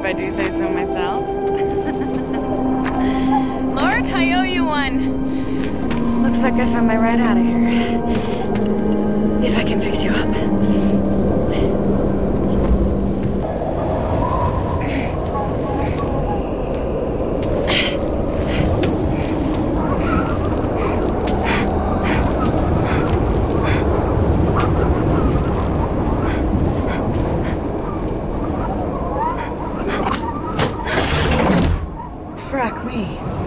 I do say so myself. Lord, I owe you one. Looks like I found my ride out of here. If I can fix you up. Frack me.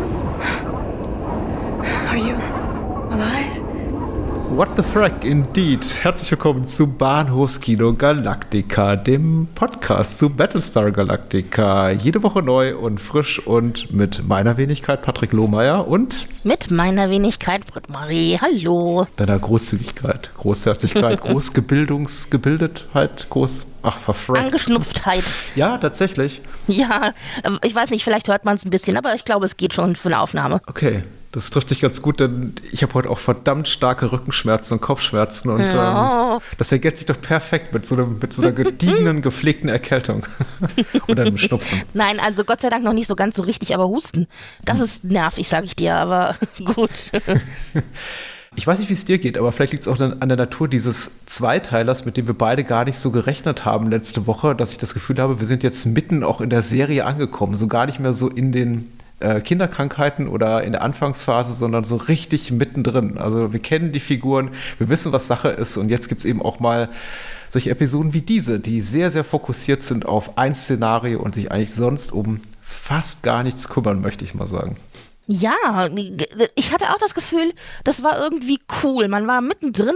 Are you alive? What the frack, indeed. Herzlich willkommen zu Bahnhofskino Galactica, dem Podcast zu Battlestar Galactica. Jede Woche neu und frisch und mit meiner Wenigkeit Patrick Lohmeier und mit meiner Wenigkeit Britt-Marie. Hallo. Deiner Großzügigkeit, Großherzigkeit, Großgebildetheit, verfrackt. Angeschnupftheit. Ja, tatsächlich. Ja, ich weiß nicht, vielleicht hört man es ein bisschen, aber ich glaube, es geht schon für eine Aufnahme. Okay. Das trifft sich ganz gut, denn ich habe heute auch verdammt starke Rückenschmerzen und Kopfschmerzen und das ergänzt sich doch perfekt mit so einer gediegenen, gepflegten Erkältung oder einem Schnupfen. Nein, also Gott sei Dank noch nicht so ganz so richtig, aber Husten, das ist nervig, sage ich dir, aber gut. Ich weiß nicht, wie es dir geht, aber vielleicht liegt es auch an der Natur dieses Zweiteilers, mit dem wir beide gar nicht so gerechnet haben letzte Woche, dass ich das Gefühl habe, wir sind jetzt mitten auch in der Serie angekommen, so gar nicht mehr so in den Kinderkrankheiten oder in der Anfangsphase, sondern so richtig mittendrin. Also wir kennen die Figuren, wir wissen, was Sache ist und jetzt gibt es eben auch mal solche Episoden wie diese, die sehr, sehr fokussiert sind auf ein Szenario und sich eigentlich sonst um fast gar nichts kümmern, möchte ich mal sagen. Ja, ich hatte auch das Gefühl, das war irgendwie cool. Man war mittendrin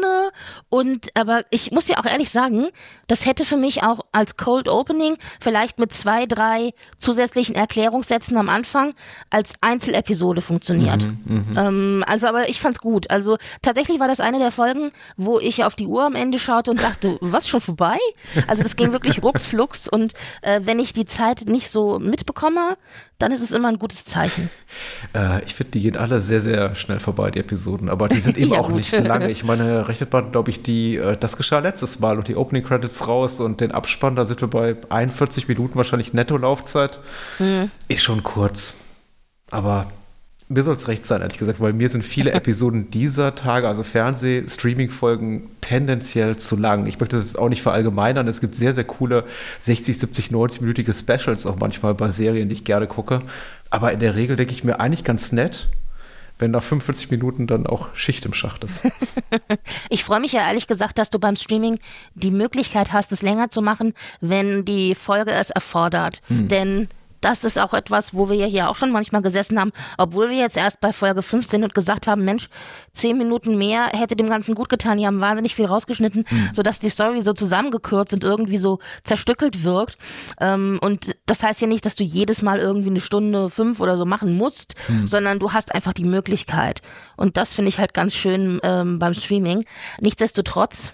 aber ich muss dir auch ehrlich sagen, das hätte für mich auch als Cold Opening vielleicht mit 2, 3 zusätzlichen Erklärungssätzen am Anfang als Einzelepisode funktioniert. Aber ich fand's gut. Also tatsächlich war das eine der Folgen, wo ich auf die Uhr am Ende schaute und dachte, was, schon vorbei? Also das ging wirklich rucksflugs und wenn ich die Zeit nicht so mitbekomme, dann ist es immer ein gutes Zeichen. Ich finde, die gehen alle sehr, sehr schnell vorbei, die Episoden. Aber die sind eben auch nicht lange. Ich meine, rechnet man, glaube ich, das geschah letztes Mal und die Opening Credits raus und den Abspann, da sind wir bei 41 Minuten wahrscheinlich Netto-Laufzeit. Ist schon kurz. Aber mir soll es recht sein, ehrlich gesagt, weil mir sind viele Episoden dieser Tage, also Fernseh-Streaming-Folgen, tendenziell zu lang. Ich möchte das jetzt auch nicht verallgemeinern. Es gibt sehr, sehr coole 60, 70, 90-minütige Specials auch manchmal bei Serien, die ich gerne gucke. Aber in der Regel denke ich mir eigentlich ganz nett, wenn nach 45 Minuten dann auch Schicht im Schacht ist. Ich freue mich ja ehrlich gesagt, dass du beim Streaming die Möglichkeit hast, es länger zu machen, wenn die Folge es erfordert. Denn das ist auch etwas, wo wir ja hier auch schon manchmal gesessen haben, obwohl wir jetzt erst bei Folge 5 sind und gesagt haben, Mensch, 10 Minuten mehr hätte dem Ganzen gut getan. Die haben wahnsinnig viel rausgeschnitten, sodass die Story so zusammengekürzt und irgendwie so zerstückelt wirkt. Und das heißt ja nicht, dass du jedes Mal irgendwie 1 Stunde 5 oder so machen musst, sondern du hast einfach die Möglichkeit. Und das finde ich halt ganz schön beim Streaming. Nichtsdestotrotz,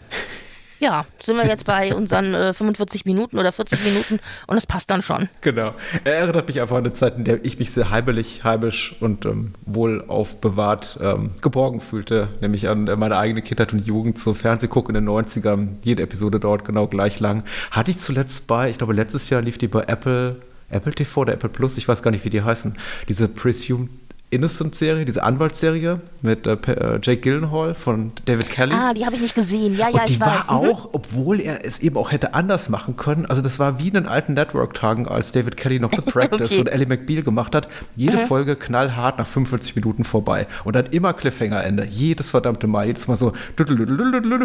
ja, sind wir jetzt bei unseren 45 Minuten oder 40 Minuten und das passt dann schon. Genau. Er erinnert mich einfach an eine Zeit, in der ich mich sehr heimisch und wohlaufbewahrt geborgen fühlte, nämlich an meine eigene Kindheit und Jugend, so Fernsehgucken in den 90ern. Jede Episode dauert genau gleich lang. Hatte ich zuletzt ich glaube letztes Jahr lief die bei Apple TV oder Apple Plus, ich weiß gar nicht, wie die heißen, diese Presumed Innocent-Serie, diese Anwaltsserie mit Jake Gyllenhaal von David Kelly. Ah, die habe ich nicht gesehen. Ja, und ich weiß. Die war auch, obwohl er es eben auch hätte anders machen können, also das war wie in den alten Network-Tagen, als David Kelly noch The Practice und Ally McBeal gemacht hat. Jede Folge knallhart nach 45 Minuten vorbei. Und dann immer Cliffhanger-Ende. Jedes verdammte Mal. Jedes Mal so vorbei.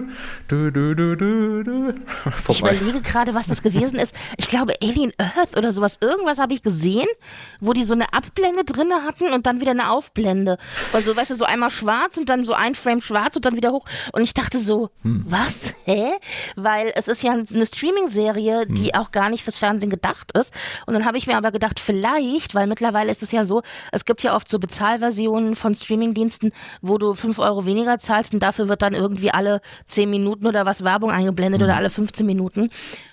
Ich überlege gerade, was das gewesen ist. Ich glaube, Alien Earth oder sowas. Irgendwas habe ich gesehen, wo die so eine Abblende drin hatten und dann wieder eine Aufblende. Also, weißt du, so einmal schwarz und dann so ein Frame schwarz und dann wieder hoch. Und ich dachte so, was? Hä? Weil es ist ja eine Streaming-Serie, die auch gar nicht fürs Fernsehen gedacht ist. Und dann habe ich mir aber gedacht, vielleicht, weil mittlerweile ist es ja so, es gibt ja oft so Bezahlversionen von Streaming-Diensten, wo du 5 Euro weniger zahlst und dafür wird dann irgendwie alle 10 Minuten oder was Werbung eingeblendet oder alle 15 Minuten.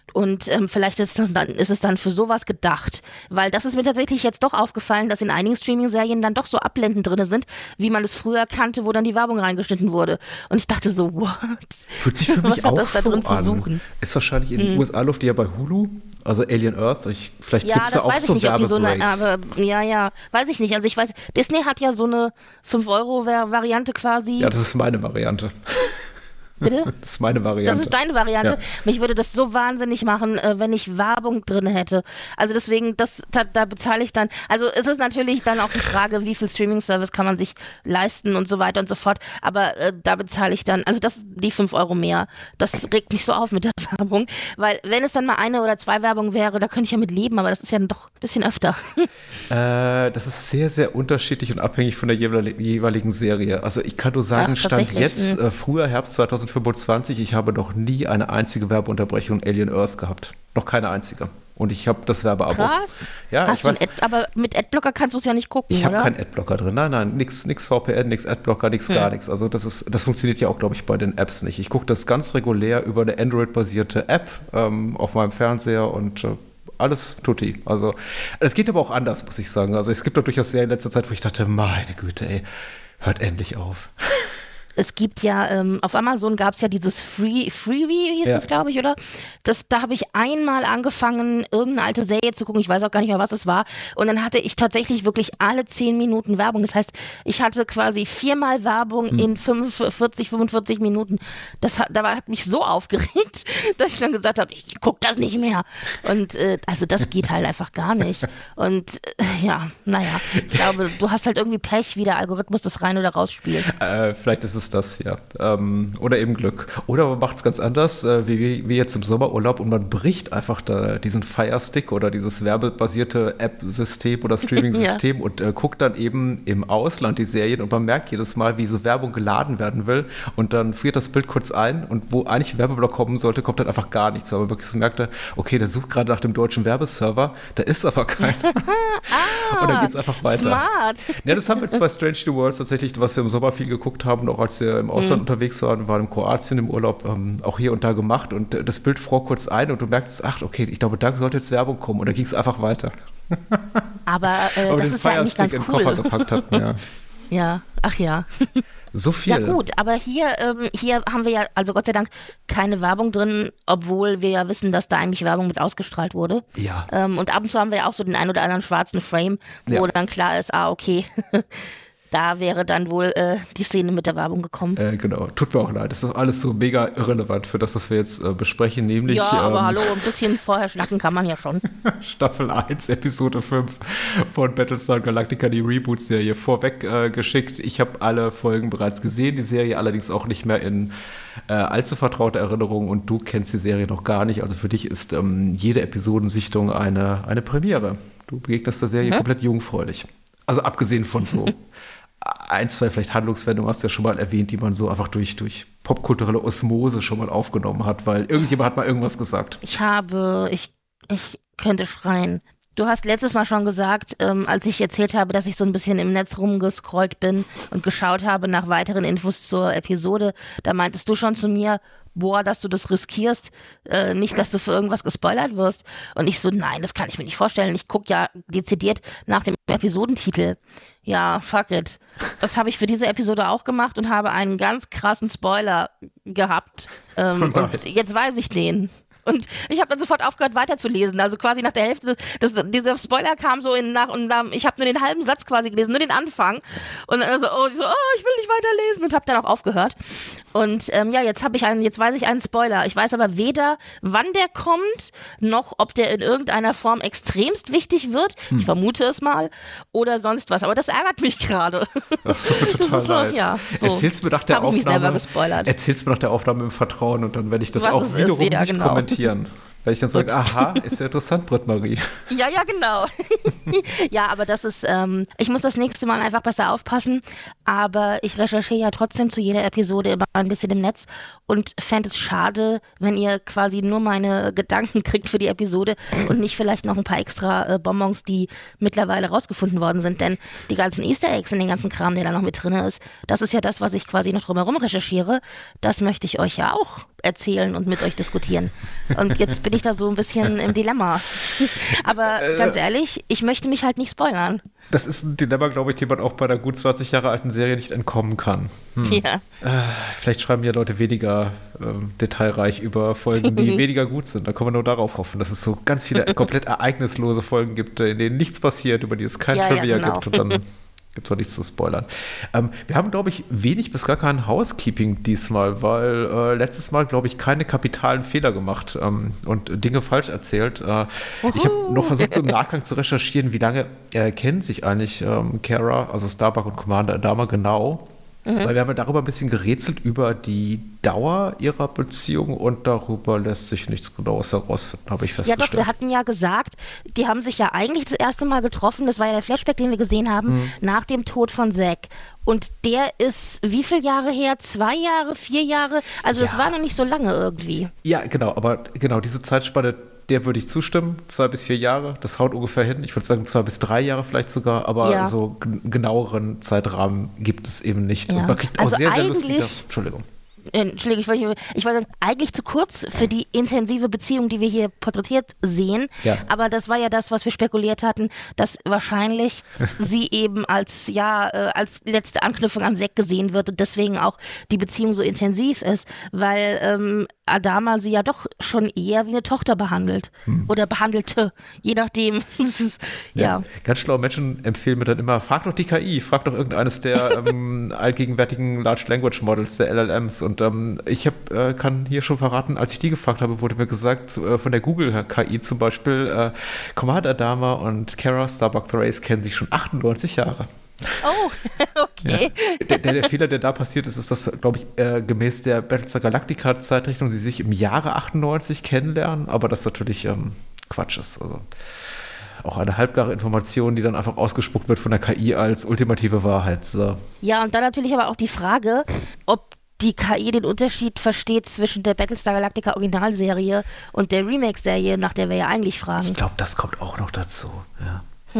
Und vielleicht ist es dann für sowas gedacht. Weil das ist mir tatsächlich jetzt doch aufgefallen, dass in einigen Streaming-Serien dann doch so Abblenden drin sind, wie man es früher kannte, wo dann die Werbung reingeschnitten wurde. Und ich dachte so, what? Fühlt sich für mich Was hat auch das da so drin zu an. suchen? Ist wahrscheinlich in den USA läuft die ja bei Hulu, also Alien Earth. Vielleicht gibt es da auch so Werbebreaks. Weiß ich nicht. Also ich weiß, Disney hat ja so eine 5-Euro-Variante quasi. Ja, das ist meine Variante. Bitte? Das ist meine Variante. Das ist deine Variante. Ja. Mich würde das so wahnsinnig machen, wenn ich Werbung drin hätte. Also deswegen, da bezahle ich dann. Also es ist natürlich dann auch die Frage, wie viel Streaming-Service kann man sich leisten und so weiter und so fort. Aber da bezahle ich dann, also die 5 Euro mehr. Das regt mich so auf mit der Werbung. Weil wenn es dann mal 1 oder 2 Werbung wäre, da könnte ich ja mit leben, aber das ist ja dann doch ein bisschen öfter. Das ist sehr, sehr unterschiedlich und abhängig von der jeweiligen Serie. Also ich kann nur sagen, Stand jetzt, früher Herbst 2025, ich habe noch nie eine einzige Werbeunterbrechung in Alien Earth gehabt. Noch keine einzige. Und ich habe das Werbeabo. Krass. Ja, aber mit Adblocker kannst du es ja nicht gucken, Ich habe oder? keinen Adblocker drin. Nein, nix VPN, nix Adblocker, gar nichts. Also das funktioniert ja auch, glaube ich, bei den Apps nicht. Ich gucke das ganz regulär über eine Android-basierte App auf meinem Fernseher und alles tutti. Also es geht aber auch anders, muss ich sagen. Also es gibt doch durchaus sehr in letzter Zeit, wo ich dachte, meine Güte, ey, hört endlich auf. Es gibt ja, auf Amazon gab es ja dieses Freebie, hieß es, glaube ich, oder? Da habe ich einmal angefangen, irgendeine alte Serie zu gucken, ich weiß auch gar nicht mehr, was es war. Und dann hatte ich tatsächlich wirklich alle 10 Minuten Werbung. Das heißt, ich hatte quasi 4-mal Werbung in 45 Minuten. Da hat mich so aufgeregt, dass ich dann gesagt habe, ich gucke das nicht mehr. Und also das geht halt einfach gar nicht. Und ich glaube, du hast halt irgendwie Pech, wie der Algorithmus das rein oder raus spielt. Vielleicht ist es das, ja. Oder eben Glück. Oder man macht es ganz anders, wie jetzt im Sommerurlaub und man bricht einfach diesen Fire-Stick oder dieses werbebasierte App-System oder Streaming-System und guckt dann eben im Ausland die Serien und man merkt jedes Mal, wie so Werbung geladen werden will und dann friert das Bild kurz ein und wo eigentlich ein Werbeblock kommen sollte, kommt dann einfach gar nichts. Aber wirklich so merkte, okay, der sucht gerade nach dem deutschen Werbeserver, da ist aber keiner. Und dann geht es einfach weiter. Smart. Ja, das haben wir jetzt bei Strange New Worlds tatsächlich, was wir im Sommer viel geguckt haben, auch als wir im Ausland unterwegs waren in Kroatien im Urlaub, auch hier und da gemacht und das Bild fror kurz ein und du merkst, ach, okay, ich glaube, da sollte jetzt Werbung kommen und dann ging es einfach weiter. Aber das ist ja eigentlich ganz cool. cool. In den Koffer gepackt hatten, ja. Ja, ach ja. So viel. Ja gut, aber hier haben wir ja, also Gott sei Dank, keine Werbung drin, obwohl wir ja wissen, dass da eigentlich Werbung mit ausgestrahlt wurde. Ja. Und ab und zu haben wir ja auch so den ein oder anderen schwarzen Frame, wo dann klar ist, okay, da wäre dann wohl die Szene mit der Werbung gekommen. Genau, tut mir auch leid. Das ist alles so mega irrelevant für das, was wir jetzt besprechen, nämlich... Ja, aber hallo, ein bisschen vorher schnacken kann man ja schon. Staffel 1, Episode 5 von Battlestar Galactica, die Reboot-Serie, vorweg geschickt. Ich habe alle Folgen bereits gesehen, die Serie allerdings auch nicht mehr in allzu vertraute Erinnerung und du kennst die Serie noch gar nicht. Also für dich ist jede Episodensichtung eine Premiere. Du begegnest der Serie komplett jungfräulich. Also abgesehen von so 1, 2 vielleicht Handlungswendungen, hast du ja schon mal erwähnt, die man so einfach durch popkulturelle Osmose schon mal aufgenommen hat, weil irgendjemand hat mal irgendwas gesagt. Ich könnte schreien. Du hast letztes Mal schon gesagt, als ich erzählt habe, dass ich so ein bisschen im Netz rumgescrollt bin und geschaut habe nach weiteren Infos zur Episode, da meintest du schon zu mir, dass du das riskierst, nicht, dass du für irgendwas gespoilert wirst. Und ich so, nein, das kann ich mir nicht vorstellen. Ich gucke ja dezidiert nach dem Episodentitel. Ja, fuck it. Das habe ich für diese Episode auch gemacht und habe einen ganz krassen Spoiler gehabt. Und jetzt weiß ich den. Und ich habe dann sofort aufgehört weiterzulesen. Also quasi nach der Hälfte, dieser Spoiler kam so nach und nach, ich habe nur den halben Satz quasi gelesen, nur den Anfang. Und dann so, ich will nicht weiterlesen und habe dann auch aufgehört. Und jetzt weiß ich einen Spoiler. Ich weiß aber weder, wann der kommt, noch ob der in irgendeiner Form extremst wichtig wird. Ich vermute es mal. Oder sonst was. Aber das ärgert mich gerade. Das tut mir total leid. Erzählst du mir nach der Aufnahme, mich selber gespoilert. Erzählst du mir nach der Aufnahme im Vertrauen und dann werde ich das auch wiederum nicht kommentieren. Weil ich dann sage, aha, ist ja interessant, Britt-Marie. Ja, genau. Ja, aber das ist, ich muss das nächste Mal einfach besser aufpassen, aber ich recherchiere ja trotzdem zu jeder Episode immer ein bisschen im Netz und fände es schade, wenn ihr quasi nur meine Gedanken kriegt für die Episode und nicht vielleicht noch ein paar extra Bonbons, die mittlerweile rausgefunden worden sind, denn die ganzen Easter Eggs und den ganzen Kram, der da noch mit drin ist, das ist ja das, was ich quasi noch drumherum recherchiere, das möchte ich euch ja auch erzählen und mit euch diskutieren. Und jetzt bin ich da so ein bisschen im Dilemma. Aber ganz ehrlich, ich möchte mich halt nicht spoilern. Das ist ein Dilemma, glaube ich, dem man auch bei einer gut 20 Jahre alten Serie nicht entkommen kann. Ja. Vielleicht schreiben ja Leute weniger detailreich über Folgen, die weniger gut sind. Da können wir nur darauf hoffen, dass es so ganz viele komplett ereignislose Folgen gibt, in denen nichts passiert, über die es kein Trivia gibt. Und dann gibt es auch nichts zu spoilern. Wir haben, glaube ich, wenig bis gar kein Housekeeping diesmal, weil letztes Mal, glaube ich, keine kapitalen Fehler gemacht und Dinge falsch erzählt. Ich habe noch versucht, so im Nachgang zu recherchieren, wie lange kennen sich eigentlich Kara, also Starbuck und Commander Adama genau. Weil wir haben ja darüber ein bisschen gerätselt, über die Dauer ihrer Beziehung und darüber lässt sich nichts Genaues herausfinden, habe ich festgestellt. Ja doch, wir hatten ja gesagt, die haben sich ja eigentlich das erste Mal getroffen, das war ja der Flashback, den wir gesehen haben, nach dem Tod von Zack. Und der ist wie viele Jahre her? 2 Jahre, 4 Jahre? Also das war noch nicht so lange irgendwie. Ja, genau, aber genau diese Zeitspanne, der würde ich zustimmen, 2 bis 4 Jahre, das haut ungefähr hin. Ich würde sagen 2 bis 3 Jahre vielleicht sogar, aber so genaueren Zeitrahmen gibt es eben nicht. Ja. Und man kriegt auch also sehr lustige, Entschuldigung, ich wollte sagen, eigentlich zu kurz für die intensive Beziehung, die wir hier porträtiert sehen. Ja. Aber das war ja das, was wir spekuliert hatten, dass wahrscheinlich sie eben als letzte Anknüpfung an Zack gesehen wird und deswegen auch die Beziehung so intensiv ist, weil Adama sie ja doch schon eher wie eine Tochter behandelt oder behandelte, je nachdem. Das ist, ja. Ganz schlaue Menschen empfehlen mir dann immer, frag doch die KI, frag doch irgendeines der allgegenwärtigen Large Language Models, der LLMs. Und ich kann hier schon verraten, als ich die gefragt habe, wurde mir gesagt, von der Google-KI zum Beispiel, Commander Adama und Kara Starbuck Thrace kennen sich schon 98 Jahre. Oh, okay. Ja. Der Fehler, der da passiert ist, dass, glaube ich, gemäß der Battlestar Galactica-Zeitrechnung sie sich im Jahre 98 kennenlernen, aber das natürlich Quatsch ist. Also auch eine halbgare Information, die dann einfach ausgespuckt wird von der KI als ultimative Wahrheit. So. Ja, und dann natürlich aber auch die Frage, ob die KI den Unterschied versteht zwischen der Battlestar Galactica Originalserie und der Remake-Serie, nach der wir ja eigentlich fragen. Ich glaube, das kommt auch noch dazu. Ja.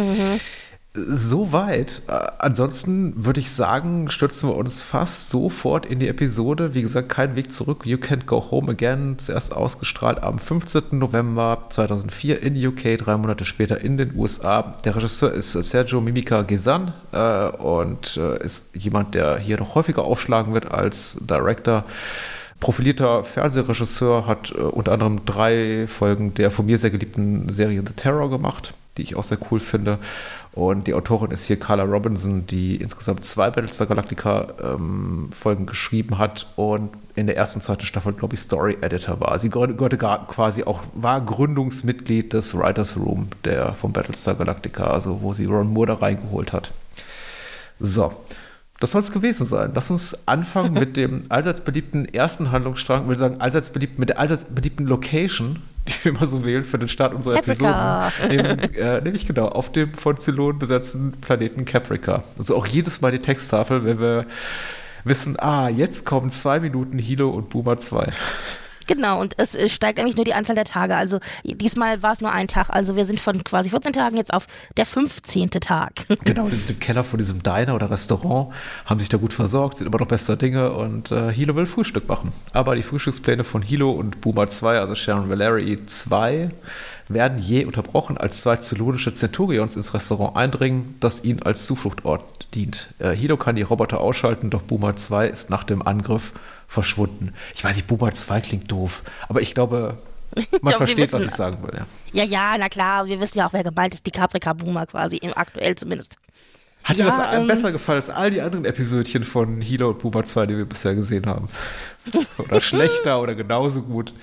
Soweit. Ansonsten würde ich sagen, stürzen wir uns fast sofort in die Episode. Wie gesagt, kein Weg zurück. You Can't Go Home Again. Zuerst ausgestrahlt am 15. November 2004 in UK, 3 Monate später in den USA. Der Regisseur ist Sergio Mimica Gezan und ist jemand, der hier noch häufiger aufschlagen wird als Director. Profilierter Fernsehregisseur, hat unter anderem 3 Folgen der von mir sehr geliebten Serie The Terror gemacht, die ich auch sehr cool finde. Und die Autorin ist hier Carla Robinson, die insgesamt 2 Battlestar Galactica Folgen geschrieben hat und in der ersten und zweiten Staffel, glaube ich, Story Editor war. Sie gehörte quasi auch, war Gründungsmitglied des Writers Room, der von Battlestar Galactica, also wo sie Ron Moore da reingeholt hat. So. Das soll es gewesen sein. Lass uns anfangen mit dem allseits beliebten ersten Handlungsstrang. Ich will sagen, mit der allseits beliebten Location, die wir immer so wählen für den Start unserer Caprica. Episoden. Nämlich genau, auf dem von Cylon besetzten Planeten Caprica. Also auch jedes Mal die Texttafel, wenn wir wissen, jetzt kommen 2 Minuten Hilo und Boomer 2. Genau, und es steigt eigentlich nur die Anzahl der Tage. Also diesmal war es nur ein Tag. Also wir sind von quasi 14 Tagen jetzt auf der 15. Tag. Genau, die sind im Keller von diesem Diner oder Restaurant, haben sich da gut versorgt, sind immer noch bester Dinge und Hilo will Frühstück machen. Aber die Frühstückspläne von Hilo und Boomer 2, also Sharon Valerii 2, werden je unterbrochen, als 2 zylonische Centurions ins Restaurant eindringen, das ihnen als Zufluchtort dient. Hilo kann die Roboter ausschalten, doch Boomer 2 ist nach dem Angriff verschwunden. Ich weiß nicht, Boomer 2 klingt doof, aber ich glaube, man versteht, was ich sagen will. Ja, na klar, wir wissen ja auch, wer gemeint ist, die Caprica-Boomer quasi, aktuell zumindest. Hat dir das besser gefallen als all die anderen Episodchen von Hilo und Boomer 2, die wir bisher gesehen haben? Oder schlechter oder genauso gut?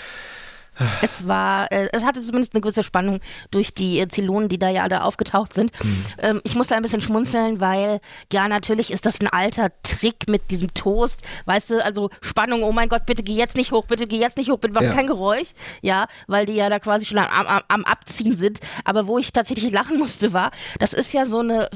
Es hatte zumindest eine gewisse Spannung durch die Zylonen, die da ja alle aufgetaucht sind. Ich musste ein bisschen schmunzeln, weil, ja, natürlich ist das ein alter Trick mit diesem Toast. Weißt du, also Spannung, oh mein Gott, bitte geh jetzt nicht hoch, bitte mach kein Geräusch. Ja, weil die ja da quasi schon am Abziehen sind. Aber wo ich tatsächlich lachen musste, war, das ist ja so eine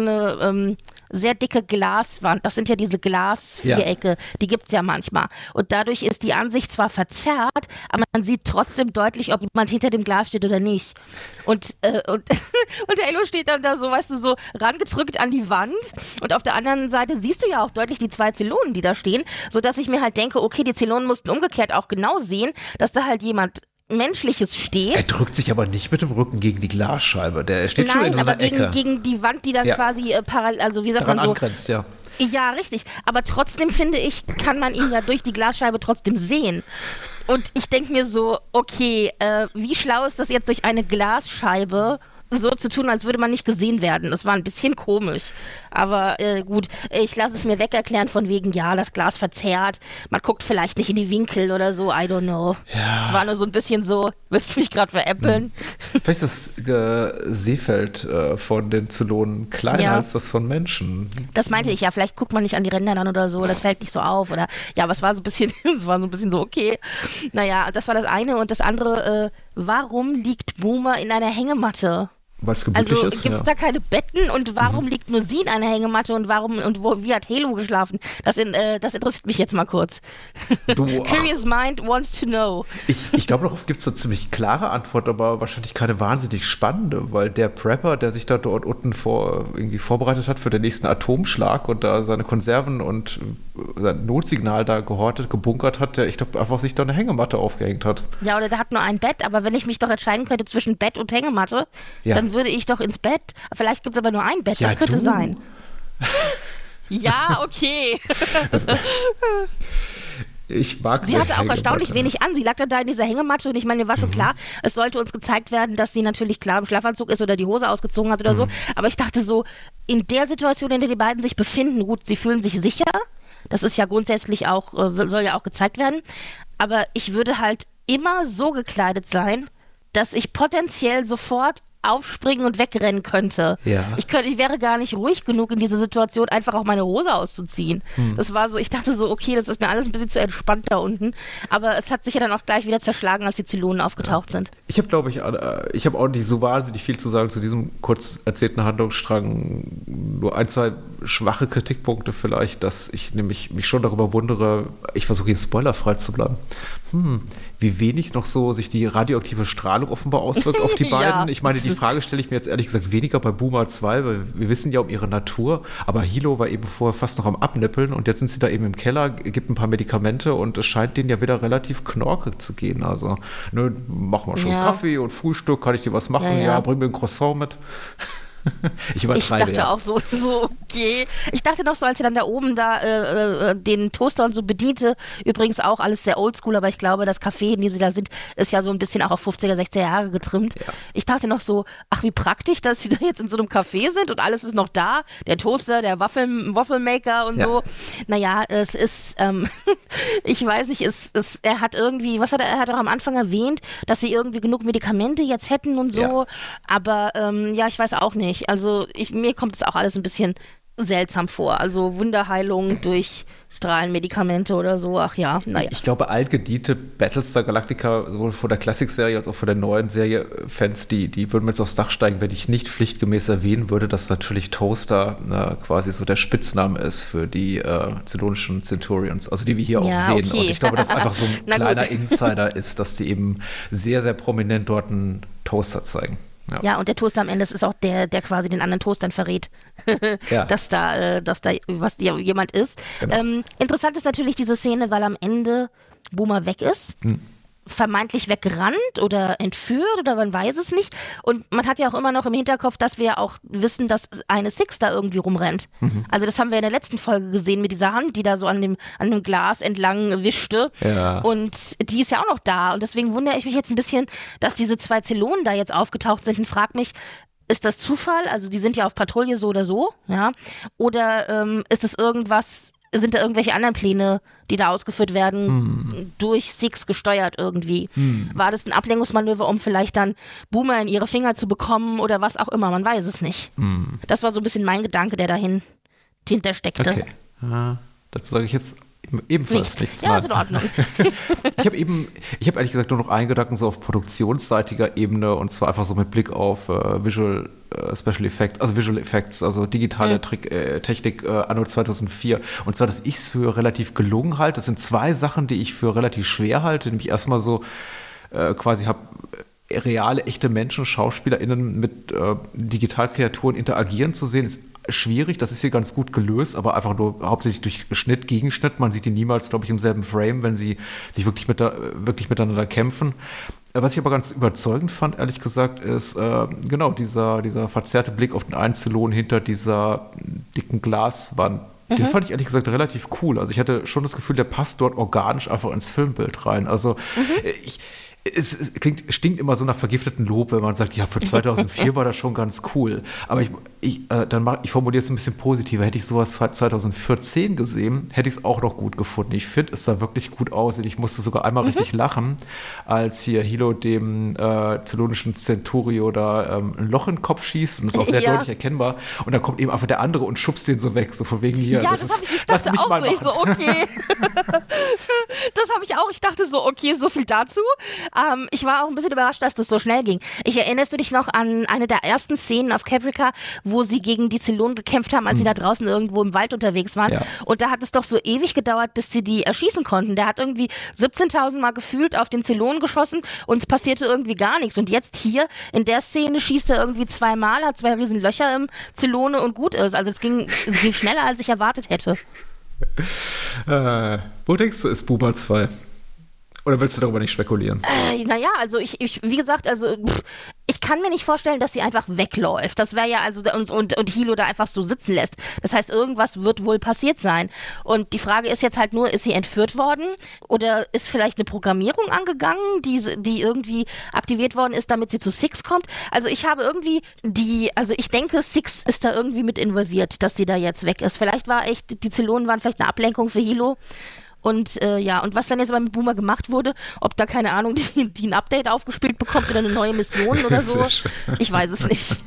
sehr dicke Glaswand. Das sind ja diese Glasvierecke, die gibt's ja manchmal. Und dadurch ist die Ansicht zwar verzerrt, aber man sieht trotzdem deutlich, ob jemand hinter dem Glas steht oder nicht. Und Halo steht dann da so, weißt du, so rangedrückt an die Wand und auf der anderen Seite siehst du ja auch deutlich die 2 Zylonen, die da stehen, sodass ich mir halt denke, okay, die Zylonen mussten umgekehrt auch genau sehen, dass da halt jemand Menschliches steht. Er drückt sich aber nicht mit dem Rücken gegen die Glasscheibe, der steht schon in so einer Ecke. Nein, aber gegen die Wand, die dann quasi parallel, also wie sagt daran man so, angrenzt, ja. Ja, richtig. Aber trotzdem finde ich, kann man ihn ja durch die Glasscheibe trotzdem sehen. Und ich denke mir so, okay, wie schlau ist das jetzt durch eine Glasscheibe so zu tun, als würde man nicht gesehen werden. Das war ein bisschen komisch. Aber gut, ich lasse es mir wegerklären von wegen, ja, das Glas verzerrt. Man guckt vielleicht nicht in die Winkel oder so, I don't know. Ja. Es war nur so ein bisschen so, willst du mich gerade veräppeln? Vielleicht ist das Sehfeld von den Zylonen kleiner als das von Menschen. Das meinte ich ja, vielleicht guckt man nicht an die Ränder dann oder so, das fällt nicht so auf. Oder ja, aber es war so ein bisschen, so, okay. Naja, das war das eine. Und das andere, warum liegt Boomer in einer Hängematte? Weil es gemütlich ist. Gibt es da keine Betten und warum liegt nur sie in einer Hängematte und wie hat Halo geschlafen? Das interessiert mich jetzt mal kurz. Curious Mind wants to know. Ich glaube, darauf gibt es eine ziemlich klare Antwort, aber wahrscheinlich keine wahnsinnig spannende, weil der Prepper, der sich da dort unten irgendwie vorbereitet hat für den nächsten Atomschlag und da seine Konserven und sein Notsignal da gehortet, gebunkert hat, der, ich glaube, einfach sich da eine Hängematte aufgehängt hat. Ja, oder der hat nur ein Bett, aber wenn ich mich doch entscheiden könnte zwischen Bett und Hängematte, dann würde ich doch ins Bett. Vielleicht gibt es aber nur ein Bett, das könnte sein. Ja, okay. Ich mag sie hatte auch erstaunlich wenig an. Sie lag dann da in dieser Hängematte und ich meine, mir war schon klar, es sollte uns gezeigt werden, dass sie natürlich klar im Schlafanzug ist oder die Hose ausgezogen hat oder so. Aber ich dachte so, in der Situation, in der die beiden sich befinden, gut, sie fühlen sich sicher. Das ist ja grundsätzlich auch, soll ja auch gezeigt werden. Aber ich würde halt immer so gekleidet sein, dass ich potenziell sofort aufspringen und wegrennen könnte. Ja. Ich wäre gar nicht ruhig genug in dieser Situation, einfach auch meine Hose auszuziehen. Das war so, ich dachte so, okay, das ist mir alles ein bisschen zu entspannt da unten. Aber es hat sich ja dann auch gleich wieder zerschlagen, als die Zylonen aufgetaucht sind. Ich habe, glaube ich, auch nicht so wahnsinnig viel zu sagen zu diesem kurz erzählten Handlungsstrang. Nur 1, 2 schwache Kritikpunkte vielleicht, dass ich nämlich mich schon darüber wundere, ich versuche hier spoilerfrei zu bleiben, wie wenig noch so sich die radioaktive Strahlung offenbar auswirkt auf die beiden. Ja. Ich meine, die Frage stelle ich mir jetzt ehrlich gesagt weniger bei Boomer 2, weil wir wissen ja um ihre Natur, aber Hilo war eben vorher fast noch am Abnippeln und jetzt sind sie da eben im Keller, gibt ein paar Medikamente und es scheint denen ja wieder relativ knorkig zu gehen. Also, ne, mach mal schon Kaffee und Frühstück, kann ich dir was machen? Ja, bring mir ein Croissant mit. Ich übertreibe, ich dachte auch so, okay. Ich dachte noch so, als er dann da oben den Toaster und so bediente, übrigens auch alles sehr oldschool, aber ich glaube, das Café, in dem sie da sind, ist ja so ein bisschen auch auf 50er, 60er Jahre getrimmt. Ja. Ich dachte noch so, ach wie praktisch, dass sie da jetzt in so einem Café sind und alles ist noch da. Der Toaster, der Waffelmaker und so. Naja, es ist, ich weiß nicht, er hat irgendwie, er hat auch am Anfang erwähnt, dass sie irgendwie genug Medikamente jetzt hätten und so, aber ich weiß auch nicht. Also mir kommt es auch alles ein bisschen seltsam vor. Also Wunderheilung durch Strahlenmedikamente oder so. Ach ja, naja. Ich glaube, altgediente Battlestar Galactica, sowohl von der Classic-Serie als auch von der neuen Serie, Fans, die würden mir jetzt aufs Dach steigen, wenn ich nicht pflichtgemäß erwähnen würde, dass natürlich Toaster quasi so der Spitzname ist für die zylonischen Centurions, also die wir hier auch sehen. Okay. Und ich glaube, dass einfach so ein kleiner Insider ist, dass die eben sehr, sehr prominent dort einen Toaster zeigen. Ja, und der Toaster am Ende, das ist auch der quasi den anderen Toastern verrät, dass da was jemand ist. Genau. Interessant ist natürlich diese Szene, weil am Ende Boomer weg ist. Vermeintlich weggerannt oder entführt oder man weiß es nicht. Und man hat ja auch immer noch im Hinterkopf, dass wir auch wissen, dass eine Six da irgendwie rumrennt. Also das haben wir in der letzten Folge gesehen mit dieser Hand, die da so an dem Glas entlang wischte. Ja. Und die ist ja auch noch da. Und deswegen wundere ich mich jetzt ein bisschen, dass diese 2 Zylonen da jetzt aufgetaucht sind und frage mich, ist das Zufall? Also die sind ja auf Patrouille so oder so, ja? Oder ist es irgendwas, sind da irgendwelche anderen Pläne, die da ausgeführt werden, durch Six gesteuert irgendwie? War das ein Ablenkungsmanöver, um vielleicht dann Boomer in ihre Finger zu bekommen oder was auch immer? Man weiß es nicht. Das war so ein bisschen mein Gedanke, der dahinter steckte. Okay. Dazu sage ich jetzt ebenfalls nichts. Ja, ist in Ordnung. Ich habe ehrlich gesagt nur noch einen Gedanken so auf produktionsseitiger Ebene und zwar einfach so mit Blick auf Visual Effects, also digitale Technik anno 2004. Und zwar, dass ich es für relativ gelungen halte. Das sind 2 Sachen, die ich für relativ schwer halte. Nämlich erstmal so quasi habe reale, echte Menschen, SchauspielerInnen mit Digitalkreaturen interagieren zu sehen, ist schwierig. Das ist hier ganz gut gelöst, aber einfach nur hauptsächlich durch Schnitt, Gegenschnitt. Man sieht die niemals, glaube ich, im selben Frame, wenn sie sich wirklich miteinander kämpfen. Was ich aber ganz überzeugend fand, ehrlich gesagt, ist genau dieser verzerrte Blick auf den einen Zylon hinter dieser dicken Glaswand. Den fand ich ehrlich gesagt relativ cool. Also ich hatte schon das Gefühl, der passt dort organisch einfach ins Filmbild rein. Also es stinkt immer so nach vergifteten Lob, wenn man sagt, ja, für 2004 war das schon ganz cool. Aber ich formuliere es ein bisschen positiver. Hätte ich sowas 2014 gesehen, hätte ich es auch noch gut gefunden. Ich finde, es sah wirklich gut aus. Ich musste sogar einmal richtig lachen, als hier Hilo dem zylonischen Centurio da ein Loch in den Kopf schießt. Und das ist auch sehr deutlich erkennbar. Und dann kommt eben einfach der andere und schubst den so weg, so von wegen hier. Ja, das habe ich dachte auch so. Ich so, okay. Das habe ich auch. Ich dachte so, okay, so viel dazu. Ich war auch ein bisschen überrascht, dass das so schnell ging. Erinnerst du dich noch an eine der ersten Szenen auf Caprica, wo sie gegen die Zylonen gekämpft haben, als sie da draußen irgendwo im Wald unterwegs waren? Ja. Und da hat es doch so ewig gedauert, bis sie die erschießen konnten. Der hat irgendwie 17.000 Mal gefühlt auf den Zylonen geschossen und es passierte irgendwie gar nichts. Und jetzt hier in der Szene schießt er irgendwie 2 Mal, hat 2 riesen Löcher im Zylone und gut ist. Also es ging schneller, als ich erwartet hätte. Wo denkst du, ist Buba 2? Oder willst du darüber nicht spekulieren? Naja, also ich wie gesagt, ich kann mir nicht vorstellen, dass sie einfach wegläuft. Das wäre ja und Hilo da einfach so sitzen lässt. Das heißt, irgendwas wird wohl passiert sein. Und die Frage ist jetzt halt nur, ist sie entführt worden? Oder ist vielleicht eine Programmierung angegangen, die irgendwie aktiviert worden ist, damit sie zu Six kommt? Also ich habe irgendwie ich denke, Six ist da irgendwie mit involviert, dass sie da jetzt weg ist. Vielleicht die Zylonen waren vielleicht eine Ablenkung für Hilo. Und und was dann jetzt aber mit Boomer gemacht wurde, ob da, keine Ahnung, die ein Update aufgespielt bekommt oder eine neue Mission oder so, ich weiß es nicht.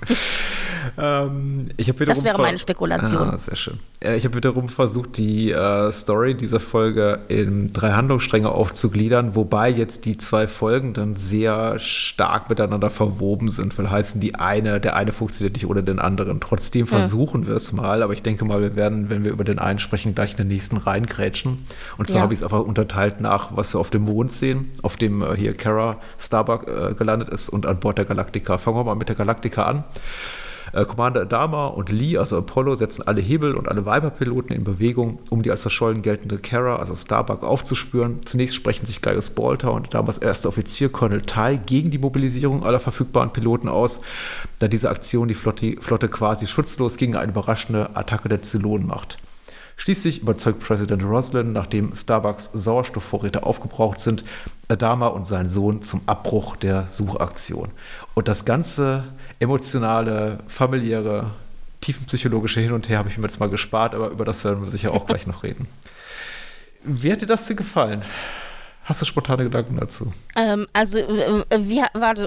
Das wäre meine Spekulation. Sehr schön. Ich habe wiederum versucht, die Story dieser Folge in 3 Handlungsstränge aufzugliedern, wobei jetzt die 2 Folgen dann sehr stark miteinander verwoben sind, weil der eine funktioniert nicht ohne den anderen. Trotzdem versuchen wir es mal, aber ich denke mal, wir werden, wenn wir über den einen sprechen, gleich in den nächsten reingrätschen. Und zwar habe ich es einfach unterteilt nach, was wir auf dem Mond sehen, auf dem hier Kara Starbuck gelandet ist und an Bord der Galactica. Fangen wir mal mit der Galactica an. Commander Adama und Lee, also Apollo, setzen alle Hebel und alle Viper-Piloten in Bewegung, um die als verschollen geltende Kara, also Starbuck, aufzuspüren. Zunächst sprechen sich Gaius Baltar und Adamas erster Offizier Colonel Tai gegen die Mobilisierung aller verfügbaren Piloten aus, da diese Aktion die Flotte quasi schutzlos gegen eine überraschende Attacke der Zylonen macht. Schließlich überzeugt Präsident Roslin, nachdem Starbucks Sauerstoffvorräte aufgebraucht sind, Adama und seinen Sohn zum Abbruch der Suchaktion. Und das ganze emotionale, familiäre, tiefenpsychologische Hin und Her habe ich mir jetzt mal gespart, aber über das werden wir sicher auch gleich noch reden. Wie hat dir das denn gefallen? Hast du spontane Gedanken dazu? Wie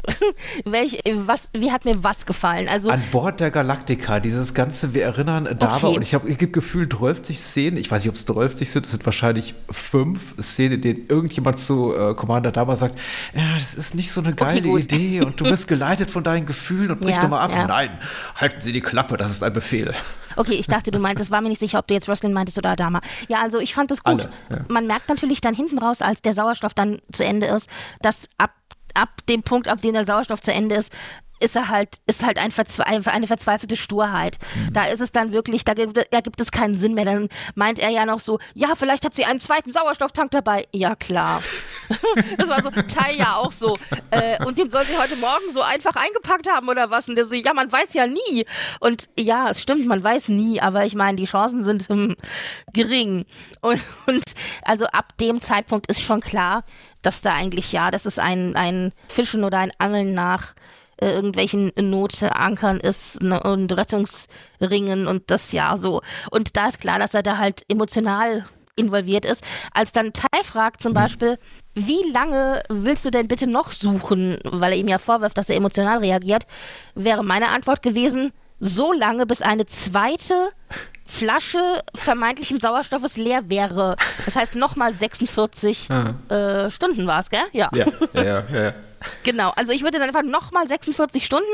hat mir was gefallen? Also, an Bord der Galactica, dieses ganze, wir erinnern Adama, und ich habe gefühlt 12 Szenen, ich weiß nicht, ob es 12 sind, es sind wahrscheinlich 5 Szenen, in denen irgendjemand zu Commander Adama sagt, ja, das ist nicht so eine geile Idee und du wirst geleitet von deinen Gefühlen und brich doch mal ab. Ja. Nein, halten Sie die Klappe, das ist ein Befehl. Okay, ich dachte, du meintest, war mir nicht sicher, ob du jetzt Roslin meintest oder Adama. Ja, also ich fand das gut. Alle, ja. Man merkt natürlich dann hinten raus, als der Sauerstoff dann zu Ende ist, dass ab dem Punkt, ab dem der Sauerstoff zu Ende ist halt eine verzweifelte Sturheit. Da ist es dann wirklich, da gibt es keinen Sinn mehr. Dann meint er ja noch so, ja, vielleicht hat sie einen zweiten Sauerstofftank dabei. Ja, klar. Das war so, Tai ja auch so. Und den soll sie heute Morgen so einfach eingepackt haben oder was? Und der so, ja, man weiß ja nie. Und ja, es stimmt, man weiß nie, aber ich meine, die Chancen sind gering. Und also ab dem Zeitpunkt ist schon klar, dass da eigentlich, das ist ein Fischen oder ein Angeln nach irgendwelchen Notankern ist, ne, und Rettungsringen und das so. Und da ist klar, dass er da halt emotional involviert ist. Als dann Tai fragt zum Beispiel, wie lange willst du denn bitte noch suchen, weil er ihm ja vorwirft, dass er emotional reagiert, wäre meine Antwort gewesen, so lange, bis eine zweite Flasche vermeintlichem Sauerstoffes leer wäre. Das heißt, nochmal 46 Stunden war es, gell? Ja. Ja. Genau, also ich würde dann einfach nochmal 46 Stunden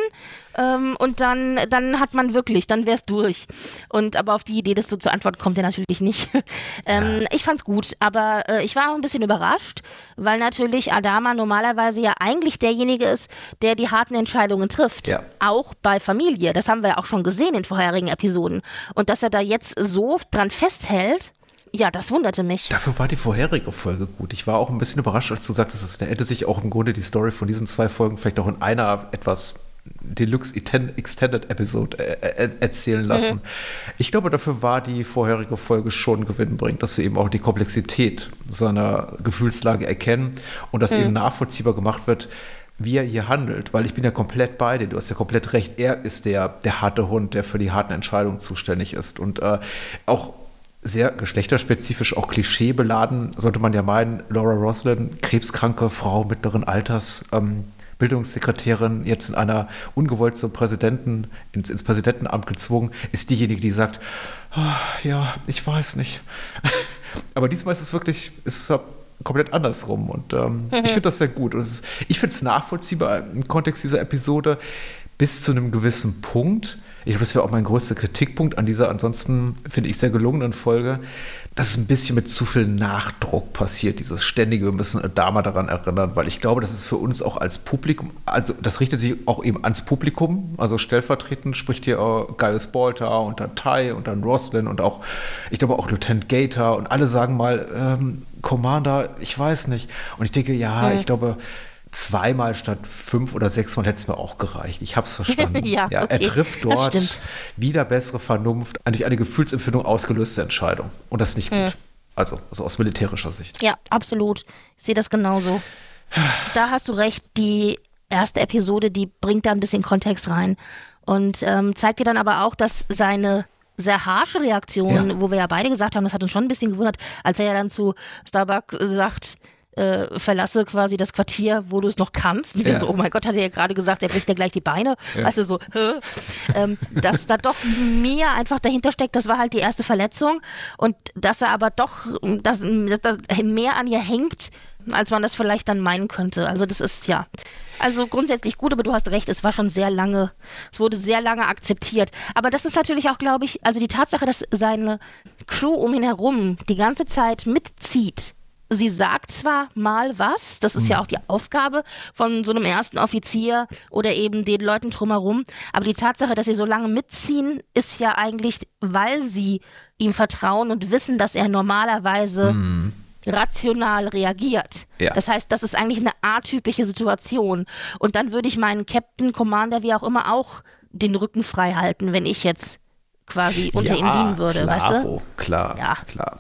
und dann hat man wirklich, dann wär's durch. Aber auf die Idee, dass du zur Antwort kommt, ja natürlich nicht. Ich fand's gut, aber ich war auch ein bisschen überrascht, weil natürlich Adama normalerweise ja eigentlich derjenige ist, der die harten Entscheidungen trifft. Ja. Auch bei Familie. Das haben wir ja auch schon gesehen in vorherigen Episoden. Und dass er da jetzt so dran festhält, ja, das wunderte mich. Dafür war die vorherige Folge gut. Ich war auch ein bisschen überrascht, als du sagtest, da hätte sich auch im Grunde die Story von diesen 2 Folgen vielleicht auch in einer etwas Deluxe Extended Episode erzählen lassen. Ich glaube, dafür war die vorherige Folge schon gewinnbringend, dass wir eben auch die Komplexität seiner Gefühlslage erkennen und dass eben nachvollziehbar gemacht wird, wie er hier handelt, weil ich bin ja komplett bei dir, du hast ja komplett recht, er ist der harte Hund, der für die harten Entscheidungen zuständig ist und auch sehr geschlechterspezifisch, auch klischeebeladen, sollte man ja meinen, Laura Roslin, krebskranke Frau mittleren Alters, Bildungssekretärin, jetzt in einer ungewollt zum Präsidenten, ins Präsidentenamt gezwungen, ist diejenige, die sagt, ja, ich weiß nicht. Aber diesmal ist es wirklich, komplett andersrum und ich finde das sehr gut. Und ich finde es nachvollziehbar im Kontext dieser Episode bis zu einem gewissen Punkt. Ich glaube, das wäre auch mein größter Kritikpunkt an dieser ansonsten, finde ich, sehr gelungenen Folge, dass es ein bisschen mit zu viel Nachdruck passiert, dieses ständige, wir müssen Adama daran erinnern, weil ich glaube, das ist für uns auch als Publikum, also das richtet sich auch eben ans Publikum, also stellvertretend spricht hier Gaius Baltar und dann Ty und dann Roslin und auch, ich glaube auch Lieutenant Gator und alle sagen mal, Commander, ich weiß nicht. Und ich denke, ich glaube, 2-mal statt 5 oder 6-mal hätte es mir auch gereicht. Ich habe es verstanden. Ja, okay. Er trifft dort wieder bessere Vernunft, durch eine Gefühlsempfindung ausgelöste Entscheidung. Und das ist nicht gut. Also aus militärischer Sicht. Ja, absolut. Ich sehe das genauso. Da hast du recht. Die erste Episode, die bringt da ein bisschen Kontext rein und zeigt dir dann aber auch, dass seine sehr harsche Reaktion, wo wir ja beide gesagt haben, das hat uns schon ein bisschen gewundert, als er ja dann zu Starbuck sagt, verlasse quasi das Quartier, wo du es noch kannst. Und wir so, oh mein Gott, hat er ja gerade gesagt, er bricht dir gleich die Beine. Ja. Also so, dass da doch mehr einfach dahinter steckt, das war halt die erste Verletzung. Und dass er aber doch dass mehr an ihr hängt, als man das vielleicht dann meinen könnte. Also das ist also grundsätzlich gut, aber du hast recht, es wurde sehr lange akzeptiert. Aber das ist natürlich auch, glaube ich, also die Tatsache, dass seine Crew um ihn herum die ganze Zeit mitzieht. Sie sagt zwar mal was, das ist ja auch die Aufgabe von so einem ersten Offizier oder eben den Leuten drumherum, aber die Tatsache, dass sie so lange mitziehen, ist ja eigentlich, weil sie ihm vertrauen und wissen, dass er normalerweise rational reagiert. Ja. Das heißt, das ist eigentlich eine atypische Situation. Und dann würde ich meinen Captain, Commander, wie auch immer, auch den Rücken frei halten, wenn ich jetzt quasi unter ihm dienen würde, weißt du? Klar.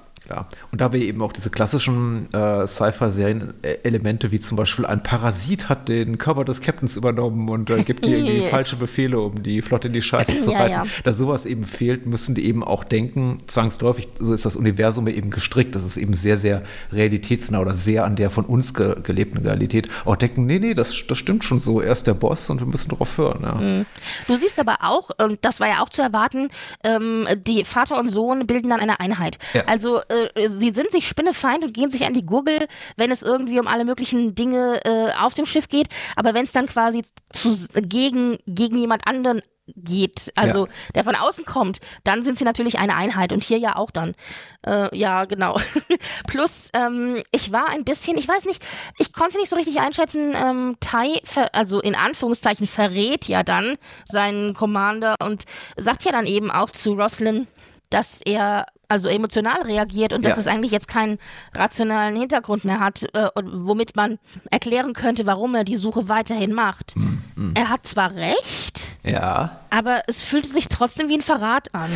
Und da wir eben auch diese klassischen Sci-Fi-Serien-Elemente, wie zum Beispiel ein Parasit hat den Körper des Captains übernommen und gibt dir irgendwie falsche Befehle, um die Flotte in die Scheiße zu reiten. Da sowas eben fehlt, müssen die eben auch denken, zwangsläufig, so ist das Universum eben gestrickt, das ist eben sehr, sehr realitätsnah oder sehr an der von uns gelebten Realität, auch denken, nee, das stimmt schon so, er ist der Boss und wir müssen drauf hören. Ja. Du siehst aber auch, und das war ja auch zu erwarten, die Vater und Sohn bilden dann eine Einheit. Ja. Also sie sind sich spinnefeind und gehen sich an die Gurgel, wenn es irgendwie um alle möglichen Dinge auf dem Schiff geht. Aber wenn es dann quasi gegen jemand anderen geht, also der von außen kommt, dann sind sie natürlich eine Einheit und hier ja auch dann. Ja, genau. Plus, ich war ein bisschen, ich weiß nicht, ich konnte nicht so richtig einschätzen, Tai, also in Anführungszeichen, verrät ja dann seinen Commander und sagt ja dann eben auch zu Roslin, dass er also emotional reagiert und dass es eigentlich jetzt keinen rationalen Hintergrund mehr hat, womit man erklären könnte, warum er die Suche weiterhin macht. Er hat zwar recht, aber es fühlte sich trotzdem wie ein Verrat an.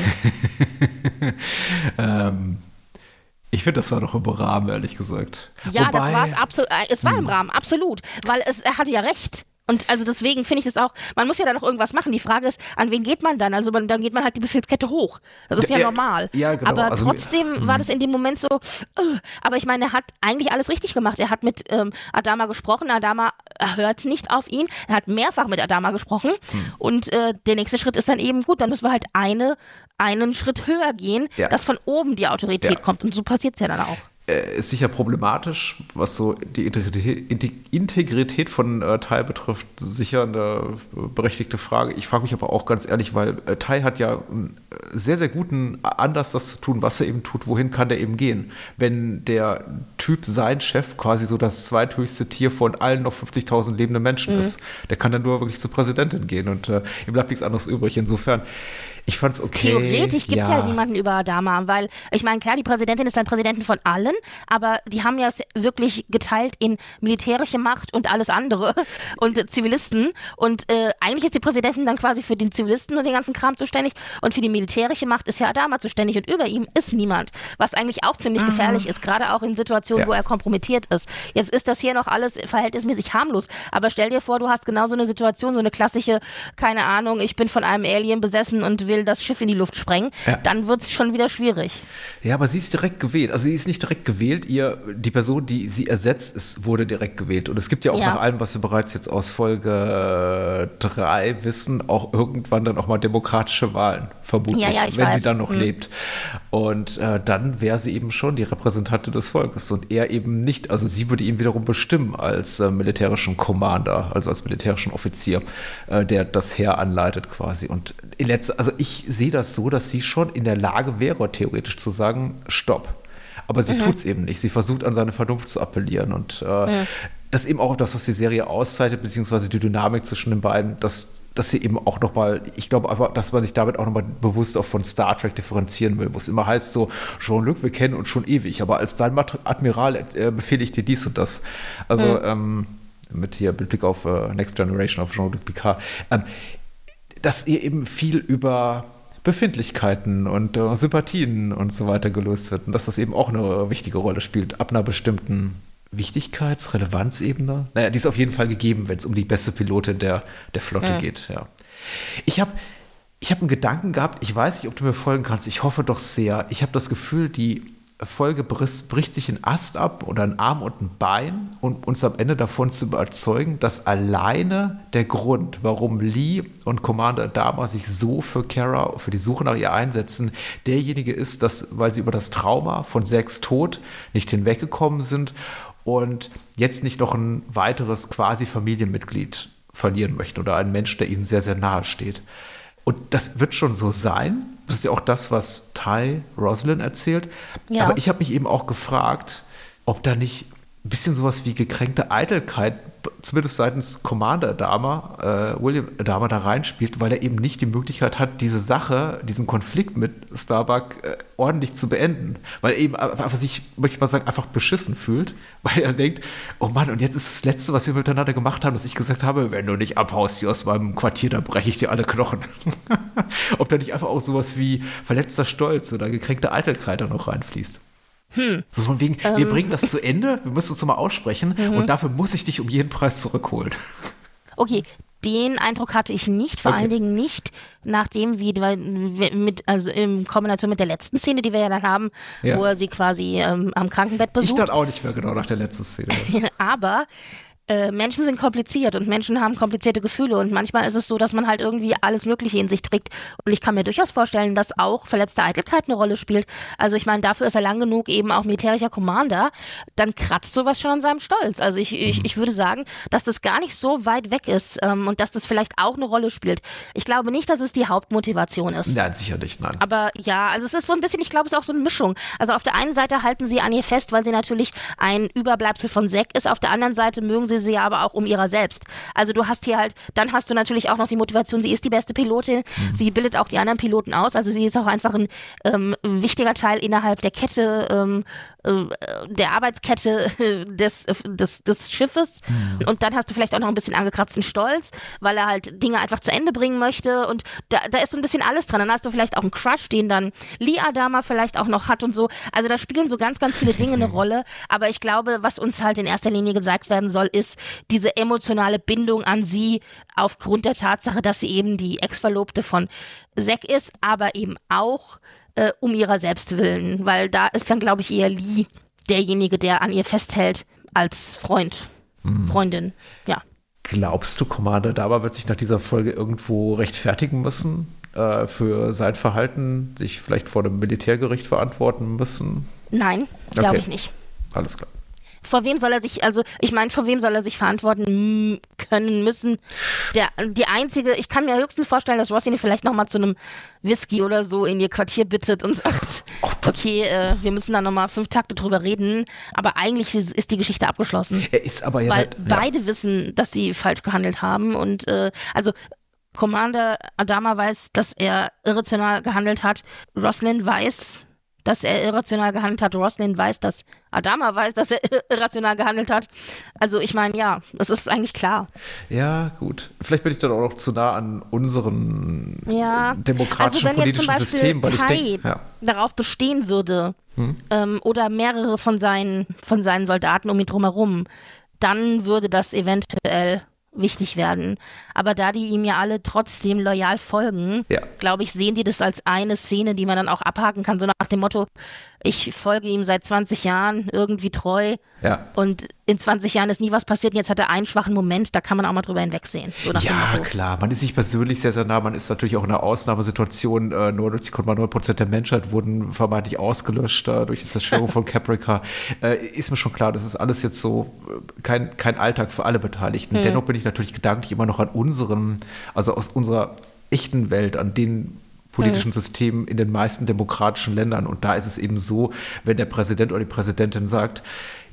Ich finde, das war doch im Rahmen, ehrlich gesagt. Ja, das war es absolut. Es war im Rahmen, absolut, weil er hatte ja recht. Und also deswegen finde ich das auch, man muss ja da noch irgendwas machen. Die Frage ist, an wen geht man dann? Also dann geht man halt die Befehlskette hoch. Das ist ja normal. Ja, genau. Aber also, trotzdem war das in dem Moment so, aber ich meine, er hat eigentlich alles richtig gemacht. Er hat mit Adama gesprochen, Adama hört nicht auf ihn. Er hat mehrfach mit Adama gesprochen und der nächste Schritt ist dann eben, gut, dann müssen wir halt einen Schritt höher gehen, dass von oben die Autorität kommt und so passiert es ja dann auch. ist sicher problematisch, was so die Integrität von Tai betrifft, sicher eine berechtigte Frage. Ich frage mich aber auch ganz ehrlich, weil Tai hat ja einen sehr, sehr guten Anlass, das zu tun, was er eben tut. Wohin kann der eben gehen? Wenn der Typ, sein Chef, quasi so das zweithöchste Tier von allen noch 50.000 lebenden Menschen ist, der kann dann nur wirklich zur Präsidentin gehen und ihm bleibt nichts anderes übrig. Insofern, ich fand's okay. Theoretisch gibt es ja niemanden über Adama, weil, ich meine, klar, die Präsidentin ist dann Präsidentin von allen, aber die haben ja es wirklich geteilt in militärische Macht und alles andere und Zivilisten und eigentlich ist die Präsidentin dann quasi für den Zivilisten und den ganzen Kram zuständig und für die militärische Macht ist ja Adama zuständig und über ihm ist niemand, was eigentlich auch ziemlich gefährlich ist, gerade auch in Situationen, wo er kompromittiert ist. Jetzt ist das hier noch alles verhältnismäßig harmlos, aber stell dir vor, du hast genau so eine Situation, so eine klassische, keine Ahnung, ich bin von einem Alien besessen und will das Schiff in die Luft sprengen, dann wird es schon wieder schwierig. Ja, aber sie ist direkt gewählt. Also sie ist nicht direkt gewählt, die Person, die sie ersetzt, wurde direkt gewählt. Und es gibt ja auch nach allem, was wir bereits jetzt aus Folge 3 wissen, auch irgendwann dann auch mal demokratische Wahlen, vermutlich, wenn sie dann noch lebt. Und dann wäre sie eben schon die Repräsentantin des Volkes und er eben nicht. Also sie würde ihn wiederum bestimmen als militärischen Commander, also als militärischen Offizier, der das Heer anleitet quasi. Und also ich sehe das so, dass sie schon in der Lage wäre, theoretisch zu sagen, stopp. Aber sie tut es eben nicht. Sie versucht, an seine Vernunft zu appellieren. Und das ist eben auch das, was die Serie auszeichnet, beziehungsweise die Dynamik zwischen den beiden, dass sie eben auch nochmal, ich glaube einfach, dass man sich damit auch nochmal bewusst auch von Star Trek differenzieren will, wo es immer heißt so, Jean-Luc, wir kennen uns schon ewig, aber als dein Admiral befehle ich dir dies und das. Also mit Blick auf Next Generation, auf Jean-Luc Picard, dass ihr eben viel über Befindlichkeiten und Sympathien und so weiter gelöst wird und dass das eben auch eine wichtige Rolle spielt, ab einer bestimmten Wichtigkeits-Relevanzebene. Naja, die ist auf jeden Fall gegeben, wenn es um die beste Pilotin der Flotte geht. Ja. Ich hab einen Gedanken gehabt, ich weiß nicht, ob du mir folgen kannst, ich hoffe doch sehr. Ich habe das Gefühl, die Folge bricht sich einen Ast ab oder einen Arm und ein Bein, um uns am Ende davon zu überzeugen, dass alleine der Grund, warum Lee und Commander Adama sich so für Kara, für die Suche nach ihr einsetzen, derjenige ist, dass, weil sie über das Trauma von Zachs Tod nicht hinweggekommen sind und jetzt nicht noch ein weiteres quasi Familienmitglied verlieren möchten oder einen Menschen, der ihnen sehr, sehr nahe steht. Und das wird schon so sein. Das ist ja auch das, was Tai Roslin erzählt. Ja. Aber ich habe mich eben auch gefragt, ob da nicht ein bisschen sowas wie gekränkte Eitelkeit, zumindest seitens Commander Adama, William Adama, da reinspielt, weil er eben nicht die Möglichkeit hat, diese Sache, diesen Konflikt mit Starbuck ordentlich zu beenden. Weil er eben einfach sich, möchte ich mal sagen, einfach beschissen fühlt, weil er denkt, oh Mann, und jetzt ist das Letzte, was wir miteinander gemacht haben, dass ich gesagt habe, wenn du nicht abhaust hier aus meinem Quartier, dann breche ich dir alle Knochen. Ob da nicht einfach auch sowas wie verletzter Stolz oder gekränkte Eitelkeit da noch reinfließt. So von wegen, wir bringen das zu Ende, wir müssen uns nochmal aussprechen und dafür muss ich dich um jeden Preis zurückholen. Okay, den Eindruck hatte ich nicht, vor allen Dingen nicht, nachdem also in Kombination mit der letzten Szene, die wir ja dann haben, wo er sie quasi am Krankenbett besucht. Ich dachte auch nicht mehr genau nach der letzten Szene. Aber Menschen sind kompliziert und Menschen haben komplizierte Gefühle und manchmal ist es so, dass man halt irgendwie alles Mögliche in sich trägt und ich kann mir durchaus vorstellen, dass auch verletzte Eitelkeit eine Rolle spielt. Also ich meine, dafür ist er lang genug eben auch militärischer Commander, dann kratzt sowas schon an seinem Stolz. Also ich würde sagen, dass das gar nicht so weit weg ist und dass das vielleicht auch eine Rolle spielt. Ich glaube nicht, dass es die Hauptmotivation ist. Nein, sicher nicht, nein. Aber ja, also es ist so ein bisschen, ich glaube, es ist auch so eine Mischung. Also auf der einen Seite halten sie an ihr fest, weil sie natürlich ein Überbleibsel von Zack ist, auf der anderen Seite mögen sie ja aber auch um ihrer selbst. Also du hast hier halt, dann hast du natürlich auch noch die Motivation, sie ist die beste Pilotin, sie bildet auch die anderen Piloten aus, also sie ist auch einfach ein wichtiger Teil innerhalb der Kette, der Arbeitskette des Schiffes und dann hast du vielleicht auch noch ein bisschen angekratzten Stolz, weil er halt Dinge einfach zu Ende bringen möchte und da ist so ein bisschen alles dran. Dann hast du vielleicht auch einen Crush, den dann Lee Adama vielleicht auch noch hat und so. Also da spielen so ganz, ganz viele Dinge eine Rolle, aber ich glaube, was uns halt in erster Linie gesagt werden soll, ist diese emotionale Bindung an sie aufgrund der Tatsache, dass sie eben die Ex-Verlobte von Zack ist, aber eben auch um ihrer selbst willen, weil da ist dann, glaube ich, eher Lee derjenige, der an ihr festhält als Freundin, ja. Glaubst du, Commander Adama wird sich nach dieser Folge irgendwo rechtfertigen müssen für sein Verhalten, sich vielleicht vor dem Militärgericht verantworten müssen? Nein, glaube ich nicht. alles klar. Vor wem soll er sich verantworten können müssen? Die einzige, ich kann mir höchstens vorstellen, dass Roslin vielleicht nochmal zu einem Whisky oder so in ihr Quartier bittet und sagt, okay, wir müssen da nochmal 5 Takte drüber reden, aber eigentlich ist die Geschichte abgeschlossen. Er ist aber ja... Weil beide wissen, dass sie falsch gehandelt haben und also Commander Adama weiß, dass er irrational gehandelt hat. Roslin weiß, dass er irrational gehandelt hat. Roslin weiß, dass Adama weiß, dass er irrational gehandelt hat. Also ich meine, ja, es ist eigentlich klar. Ja, gut. Vielleicht bin ich dann auch noch zu nah an unseren demokratischen also politischen System, weil ich denke, darauf bestehen würde oder mehrere von seinen Soldaten um ihn drumherum, dann würde das eventuell wichtig werden. Aber da die ihm ja alle trotzdem loyal folgen, glaube ich, sehen die das als eine Szene, die man dann auch abhaken kann, so nach dem Motto, ich folge ihm seit 20 Jahren irgendwie treu und in 20 Jahren ist nie was passiert und jetzt hat er einen schwachen Moment, da kann man auch mal drüber hinwegsehen. So nach dem Motto. Klar, man ist sich persönlich sehr, sehr nah, man ist natürlich auch in einer Ausnahmesituation, 99,9% der Menschheit wurden vermeintlich ausgelöscht durch die Zerstörung von Caprica. Ist mir schon klar, das ist alles jetzt so kein Alltag für alle Beteiligten. Dennoch bin ich natürlich gedanklich immer noch an also aus unserer echten Welt, an den politischen Systemen in den meisten demokratischen Ländern. Und da ist es eben so, wenn der Präsident oder die Präsidentin sagt,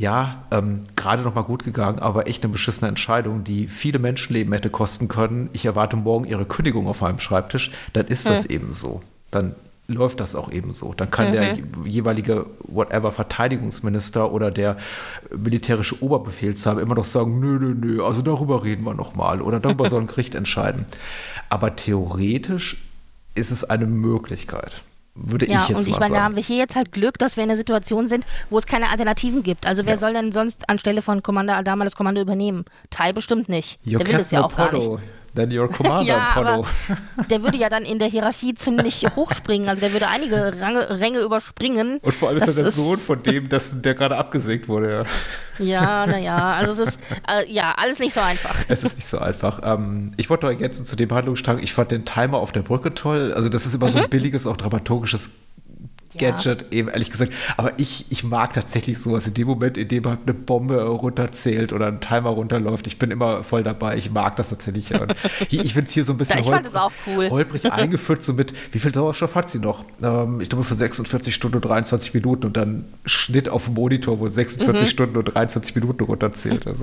gerade noch mal gut gegangen, aber echt eine beschissene Entscheidung, die viele Menschenleben hätte kosten können. Ich erwarte morgen Ihre Kündigung auf meinem Schreibtisch. Dann ist das eben so. Dann läuft das auch eben so. Dann kann der jeweilige Verteidigungsminister oder der militärische Oberbefehlshaber immer noch sagen, nö, also darüber reden wir noch mal oder darüber soll ein Gericht entscheiden. Aber theoretisch ist es eine Möglichkeit, würde ich jetzt mal sagen. Ja, und ich meine, da haben wir hier jetzt halt Glück, dass wir in einer Situation sind, wo es keine Alternativen gibt. Also wer soll denn sonst anstelle von Commander Adama das Kommando übernehmen? Tai bestimmt nicht. Der will es ja auch gar nicht. Then your commander, aber der würde ja dann in der Hierarchie ziemlich hochspringen. Also der würde einige Ränge überspringen. Und vor allem ist er der Sohn von dem, der gerade abgesägt wurde. Ja, naja, also es ist alles nicht so einfach. Es ist nicht so einfach. Ich wollte noch ergänzen zu dem Handlungsstrang, ich fand den Timer auf der Brücke toll. Also das ist immer so ein billiges, auch dramaturgisches Gadget, eben ehrlich gesagt. Aber ich mag tatsächlich sowas in dem Moment, in dem halt eine Bombe runterzählt oder ein Timer runterläuft. Ich bin immer voll dabei. Ich mag das tatsächlich. Ich finde es hier so ein bisschen holprig eingeführt, so mit, wie viel Sauerstoff hat sie noch? Ich glaube für 46 Stunden und 23 Minuten und dann Schnitt auf dem Monitor, wo 46 Stunden und 23 Minuten runterzählt. Also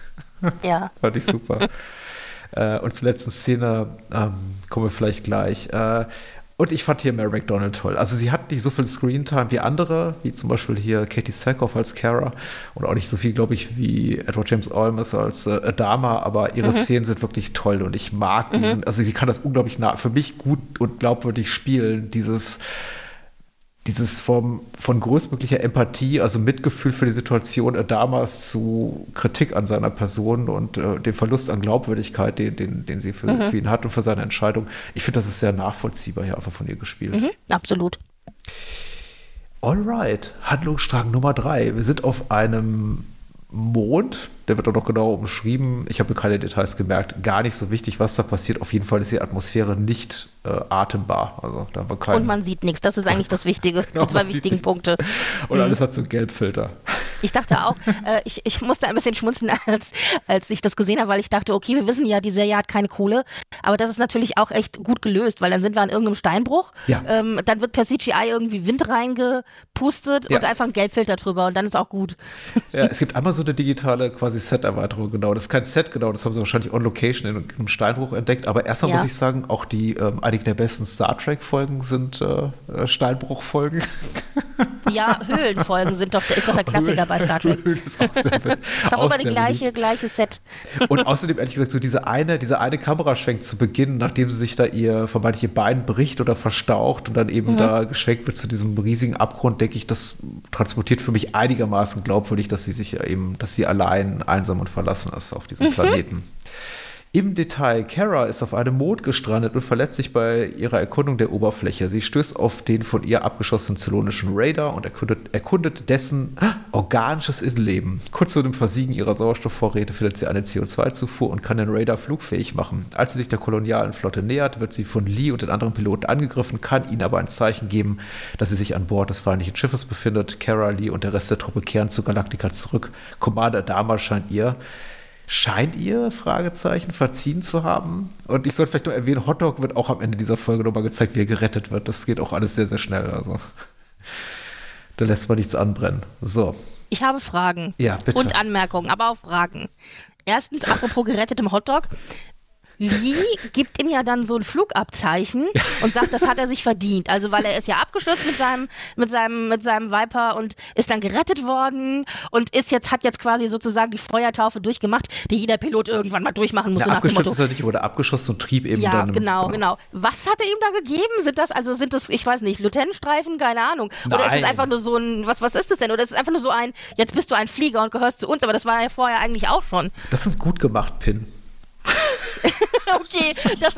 fand ich super. Und zur letzten Szene kommen wir vielleicht gleich. Und ich fand hier Mary McDonnell toll. Also sie hat nicht so viel Screentime wie andere, wie zum Beispiel hier Katie Sackhoff als Kara und auch nicht so viel, glaube ich, wie Edward James Olmos als Adama, aber ihre Szenen sind wirklich toll und ich mag diesen, also sie kann das unglaublich für mich gut und glaubwürdig spielen, dieses von größtmöglicher Empathie, also Mitgefühl für die Situation Adamas zu Kritik an seiner Person und dem Verlust an Glaubwürdigkeit, den sie für ihn hat und für seine Entscheidung. Ich finde, das ist sehr nachvollziehbar hier einfach von ihr gespielt. Absolut. Alright, Handlungsstrang Nummer 3. Wir sind auf einem Mond, der wird auch noch genau umschrieben. Ich habe mir keine Details gemerkt. Gar nicht so wichtig, was da passiert. Auf jeden Fall ist die Atmosphäre nicht atembar. Also, da haben wir und man sieht nichts. Das ist eigentlich das Wichtige. Genau, die 2 wichtigen Punkte. Und alles hat so einen Gelbfilter. Ich dachte auch, ich musste ein bisschen schmunzeln, als ich das gesehen habe, weil ich dachte, okay, wir wissen ja, die Serie hat keine Kohle, aber das ist natürlich auch echt gut gelöst, weil dann sind wir an irgendeinem Steinbruch, dann wird per CGI irgendwie Wind reingepustet und einfach ein Gelbfilter drüber und dann ist auch gut. Ja, es gibt einmal so eine digitale quasi Set-Erweiterung, genau. Das ist kein Set, genau, das haben sie wahrscheinlich on Location in einem Steinbruch entdeckt, aber erstmal muss ich sagen, auch die einige der besten Star Trek-Folgen sind Steinbruch-Folgen. Ja, Höhlenfolgen ist doch der Klassiker bei Star Trek. Höhlen ist auch sehr wild. Ist auch immer die gleiche Set. Und außerdem, ehrlich gesagt, so dieser eine Kameraschwenk zu Beginn, nachdem sie sich da ihr vermeintliche Bein bricht oder verstaucht und dann eben da geschwenkt wird zu diesem riesigen Abgrund, denke ich, das transportiert für mich einigermaßen glaubwürdig, dass sie allein einsam und verlassen ist auf diesem Planeten. Im Detail, Kara ist auf einem Mond gestrandet und verletzt sich bei ihrer Erkundung der Oberfläche. Sie stößt auf den von ihr abgeschossenen zylonischen Raider und erkundet dessen organisches Innenleben. Kurz vor dem Versiegen ihrer Sauerstoffvorräte findet sie eine CO2-Zufuhr und kann den Raider flugfähig machen. Als sie sich der kolonialen Flotte nähert, wird sie von Lee und den anderen Piloten angegriffen, kann ihnen aber ein Zeichen geben, dass sie sich an Bord des feindlichen Schiffes befindet. Kara, Lee und der Rest der Truppe kehren zu Galactica zurück. Commander Adama scheint ihr, Fragezeichen, verziehen zu haben. Und ich sollte vielleicht noch erwähnen, Hotdog wird auch am Ende dieser Folge nochmal gezeigt, wie er gerettet wird. Das geht auch alles sehr, sehr schnell. Also da lässt man nichts anbrennen. So. Ich habe Fragen. Ja, bitte. Und Anmerkungen, aber auch Fragen. Erstens, apropos gerettetem Hotdog. Lee gibt ihm ja dann so ein Flugabzeichen und sagt, das hat er sich verdient. Also weil er ist ja abgestürzt mit seinem Viper und ist dann gerettet worden und hat jetzt quasi sozusagen die Feuertaufe durchgemacht, die jeder Pilot irgendwann mal durchmachen muss. Ja, abgestürzt ist er nicht, wurde abgeschossen und trieb eben dann. Ja, genau. Was hat er ihm da gegeben? Sind das, ich weiß nicht, Lutentenstreifen? Keine Ahnung. Oder ist es einfach nur so ein, was ist das denn? Oder ist es einfach nur so ein, jetzt bist du ein Flieger und gehörst zu uns, aber das war ja vorher eigentlich auch schon. Das ist gut gemacht, Pin. Okay, das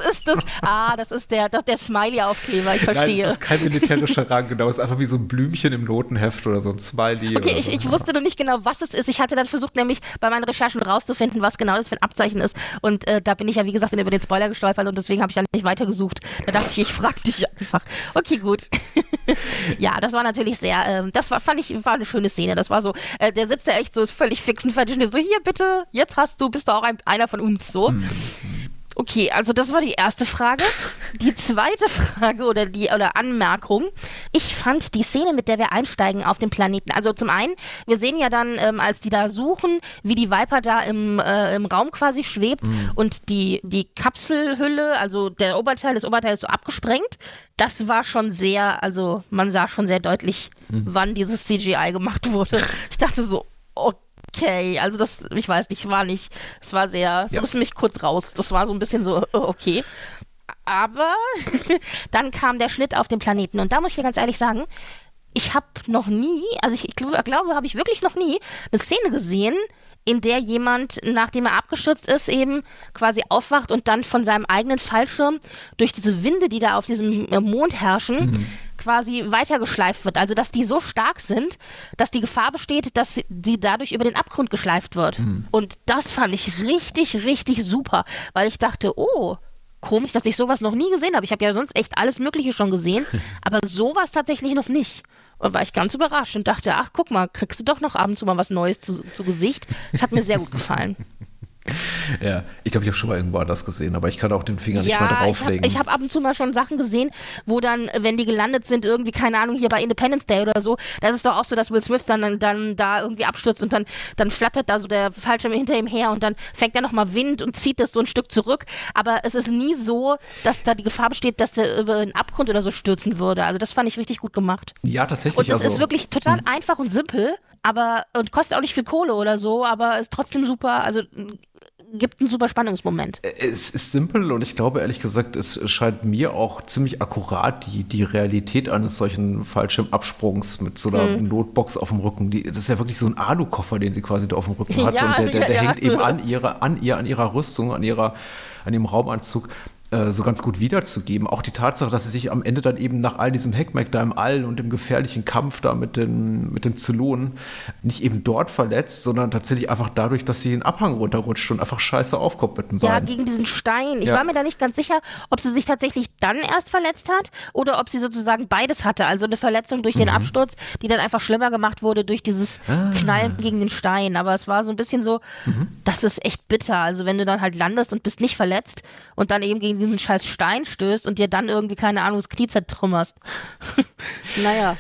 ist der Smiley-Aufkleber, ich verstehe. Nein, das ist kein militärischer Rang, genau, es ist einfach wie so ein Blümchen im Notenheft oder so ein Smiley. Okay, oder so. ich wusste noch nicht genau, was es ist. Ich hatte dann versucht, nämlich bei meinen Recherchen rauszufinden, was genau das für ein Abzeichen ist. Und da bin ich ja, wie gesagt, über den Spoiler gestolpert und deswegen habe ich dann nicht weitergesucht. Da dachte ich frage dich einfach. Okay, gut. Ja, das war natürlich sehr, war eine schöne Szene. Das war so, der sitzt ja echt so völlig fix und fertig und so, hier bitte, jetzt bist du auch einer von uns, so. Okay, also das war die erste Frage. Die zweite Frage oder Anmerkung. Ich fand die Szene, mit der wir einsteigen auf dem Planeten, also zum einen, wir sehen ja dann, als die da suchen, wie die Viper da im Raum quasi schwebt und die Kapselhülle, also das Oberteil ist so abgesprengt. Das war schon sehr, also man sah schon sehr deutlich, wann dieses CGI gemacht wurde. Ich dachte so, okay, also ich weiß nicht, es war sehr, es riss mich kurz raus. Das war so ein bisschen so, okay. Aber dann kam der Schnitt auf den Planeten und da muss ich dir ganz ehrlich sagen, ich habe noch nie, also ich glaube, habe ich wirklich noch nie eine Szene gesehen, in der jemand, nachdem er abgestürzt ist, eben quasi aufwacht und dann von seinem eigenen Fallschirm durch diese Winde, die da auf diesem Mond herrschen, quasi weitergeschleift wird. Also, dass die so stark sind, dass die Gefahr besteht, dass sie dadurch über den Abgrund geschleift wird. Und das fand ich richtig, richtig super, weil ich dachte, komisch, dass ich sowas noch nie gesehen habe. Ich habe ja sonst echt alles Mögliche schon gesehen, aber sowas tatsächlich noch nicht. Und war ich ganz überrascht und dachte, ach, guck mal, kriegst du doch noch ab und zu mal was Neues zu Gesicht. Das hat mir sehr gut gefallen. Ja, ich glaube, ich habe schon mal irgendwo anders gesehen, aber ich kann auch den Finger nicht mal drauflegen. Ich hab ab und zu mal schon Sachen gesehen, wo dann, wenn die gelandet sind, irgendwie, keine Ahnung, hier bei Independence Day oder so, da ist es doch auch so, dass Will Smith dann da irgendwie abstürzt und dann flattert da so der Fallschirm hinter ihm her und dann fängt er nochmal Wind und zieht das so ein Stück zurück, aber es ist nie so, dass da die Gefahr besteht, dass er über den Abgrund oder so stürzen würde. Also das fand ich richtig gut gemacht. Ja, tatsächlich. Und es ist wirklich total einfach und simpel, und kostet auch nicht viel Kohle oder so, aber ist trotzdem super, also gibt einen super Spannungsmoment. Es ist simpel und ich glaube, ehrlich gesagt, es scheint mir auch ziemlich akkurat die Realität eines solchen Fallschirmabsprungs mit so einer Notbox auf dem Rücken. Das ist ja wirklich so ein Alukoffer, den sie quasi da auf dem Rücken hat und der hängt eben an ihrer Rüstung, an ihrem Raumanzug so ganz gut wiederzugeben. Auch die Tatsache, dass sie sich am Ende dann eben nach all diesem Heckmeck da im All und dem gefährlichen Kampf da mit den Zylonen nicht eben dort verletzt, sondern tatsächlich einfach dadurch, dass sie den Abhang runterrutscht und einfach scheiße aufkommt mit dem Bein. Ja, gegen diesen Stein. Ich war mir da nicht ganz sicher, ob sie sich tatsächlich dann erst verletzt hat oder ob sie sozusagen beides hatte. Also eine Verletzung durch den Absturz, die dann einfach schlimmer gemacht wurde durch dieses Knallen gegen den Stein. Aber es war so ein bisschen so, das ist echt bitter. Also wenn du dann halt landest und bist nicht verletzt und dann eben gegen diesen scheiß Stein stößt und dir dann irgendwie, keine Ahnung, das Knie zertrümmerst. Naja.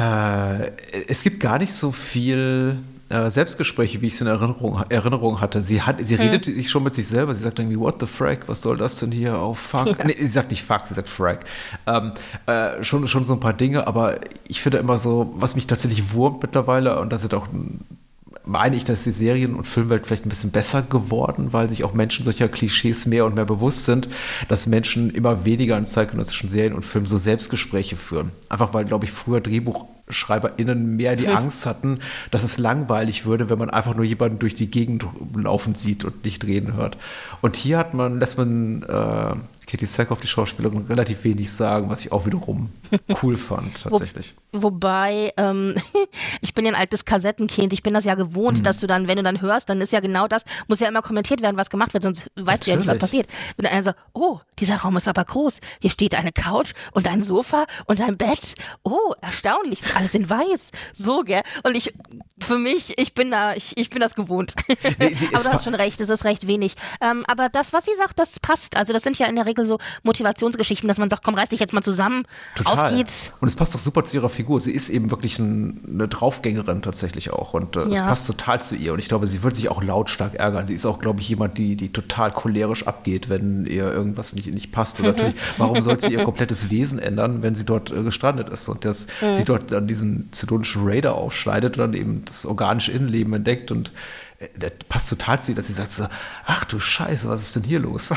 Es gibt gar nicht so viel Selbstgespräche, wie ich es in Erinnerung hatte. Sie redet sich schon mit sich selber. Sie sagt irgendwie, what the frack, was soll das denn hier? Oh, fuck. Ja. Nee, sie sagt nicht fuck, sie sagt frack. Schon so ein paar Dinge, aber ich finde immer so, was mich tatsächlich wurmt mittlerweile, und das sind auch meine ich, dass die Serien- und Filmwelt vielleicht ein bisschen besser geworden, weil sich auch Menschen solcher Klischees mehr und mehr bewusst sind, dass Menschen immer weniger in zeitgenössischen Serien und Filmen so Selbstgespräche führen. Einfach weil, glaube ich, früher SchreiberInnen mehr die Angst hatten, dass es langweilig würde, wenn man einfach nur jemanden durch die Gegend laufen sieht und nicht reden hört. Und hier lässt man Katie Sackhoff, die Schauspielerin, relativ wenig sagen, was ich auch wiederum cool fand, tatsächlich. Wobei, ich bin ja ein altes Kassettenkind, ich bin das ja gewohnt, dass du dann, wenn du dann hörst, dann ist ja genau das, muss ja immer kommentiert werden, was gemacht wird, sonst weißt du ja nicht, was passiert. Wenn dann einer sagt, oh, dieser Raum ist aber groß, hier steht eine Couch und ein Sofa und ein Bett, oh, erstaunlich, alles in weiß, so, gell, und ich bin das gewohnt. Nee, aber du hast schon recht, es ist recht wenig. Aber das, was sie sagt, das passt, also das sind ja in der Regel so Motivationsgeschichten, dass man sagt, komm, reiß dich jetzt mal zusammen, total. Auf geht's. Und es passt doch super zu ihrer Figur. Sie ist eben wirklich eine Draufgängerin tatsächlich auch und es passt total zu ihr und ich glaube, sie wird sich auch lautstark ärgern. Sie ist auch, glaube ich, jemand, die total cholerisch abgeht, wenn ihr irgendwas nicht passt. Und natürlich, warum soll sie ihr komplettes Wesen ändern, wenn sie dort gestrandet ist und sie dort dann diesen zylonischen Raider aufschneidet und dann eben das organische Innenleben entdeckt und das passt total zu ihr, dass sie sagt so, ach du Scheiße, was ist denn hier los?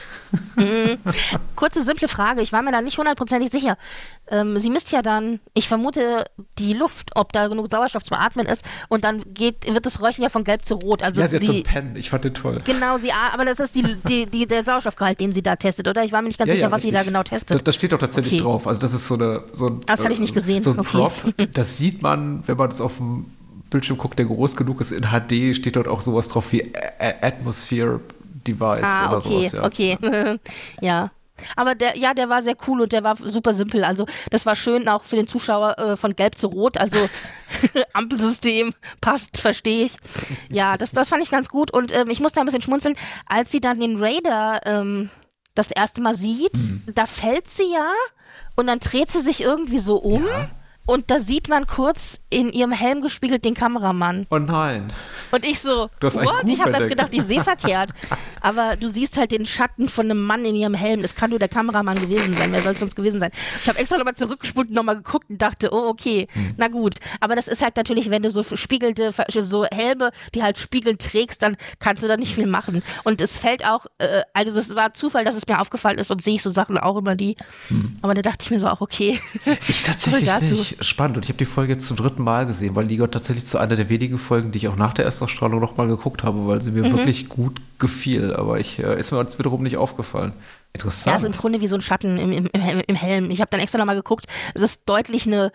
Kurze, simple Frage. Ich war mir da nicht hundertprozentig sicher. Sie misst ja dann, ich vermute, die Luft, ob da genug Sauerstoff zum Atmen ist und dann wird das Räuchern ja von gelb zu rot. Also ja, sie hat so einen Pen. Ich fand den toll. Genau, aber das ist der Sauerstoffgehalt, den sie da testet, oder? Ich war mir nicht ganz sicher, was sie da genau testet. Das steht doch tatsächlich drauf. Also das ist so ein das hatte ich nicht gesehen. So ein Prop. Das sieht man, wenn man es auf dem Bildschirm guckt, der groß genug ist. In HD steht dort auch sowas drauf wie Atmosphere Device oder sowas. Ja. Okay. Ja. Aber der war sehr cool und der war super simpel. Also das war schön auch für den Zuschauer von gelb zu rot. Also Ampelsystem passt, verstehe ich. Ja, das fand ich ganz gut und ich musste ein bisschen schmunzeln, als sie dann den Raider das erste Mal sieht. Da fällt sie ja und dann dreht sie sich irgendwie so um. Ja. Und da sieht man kurz in ihrem Helm gespiegelt den Kameramann. Oh nein. Und ich so, what? Ich habe das gedacht, ich sehe verkehrt. Aber du siehst halt den Schatten von einem Mann in ihrem Helm. Das kann nur der Kameramann gewesen sein. Wer soll es sonst gewesen sein? Ich habe extra nochmal zurückgespult und nochmal geguckt und dachte, oh, okay, na gut. Aber das ist halt natürlich, wenn du so so Helme, die halt spiegelnd trägst, dann kannst du da nicht viel machen. Und es fällt auch, also es war Zufall, dass es mir aufgefallen ist und sehe ich so Sachen auch immer die. Aber da dachte ich mir so auch, okay. Ich tatsächlich nicht. Spannend. Und ich habe die Folge jetzt zum 3. Mal gesehen, weil die gehört tatsächlich zu einer der wenigen Folgen, die ich auch nach der Erstausstrahlung noch mal geguckt habe, weil sie mir wirklich gut gefiel. Aber ist mir uns wiederum nicht aufgefallen. Interessant. Ja, es ist im Grunde wie so ein Schatten im Helm. Ich habe dann extra nochmal geguckt. Es ist deutlich eine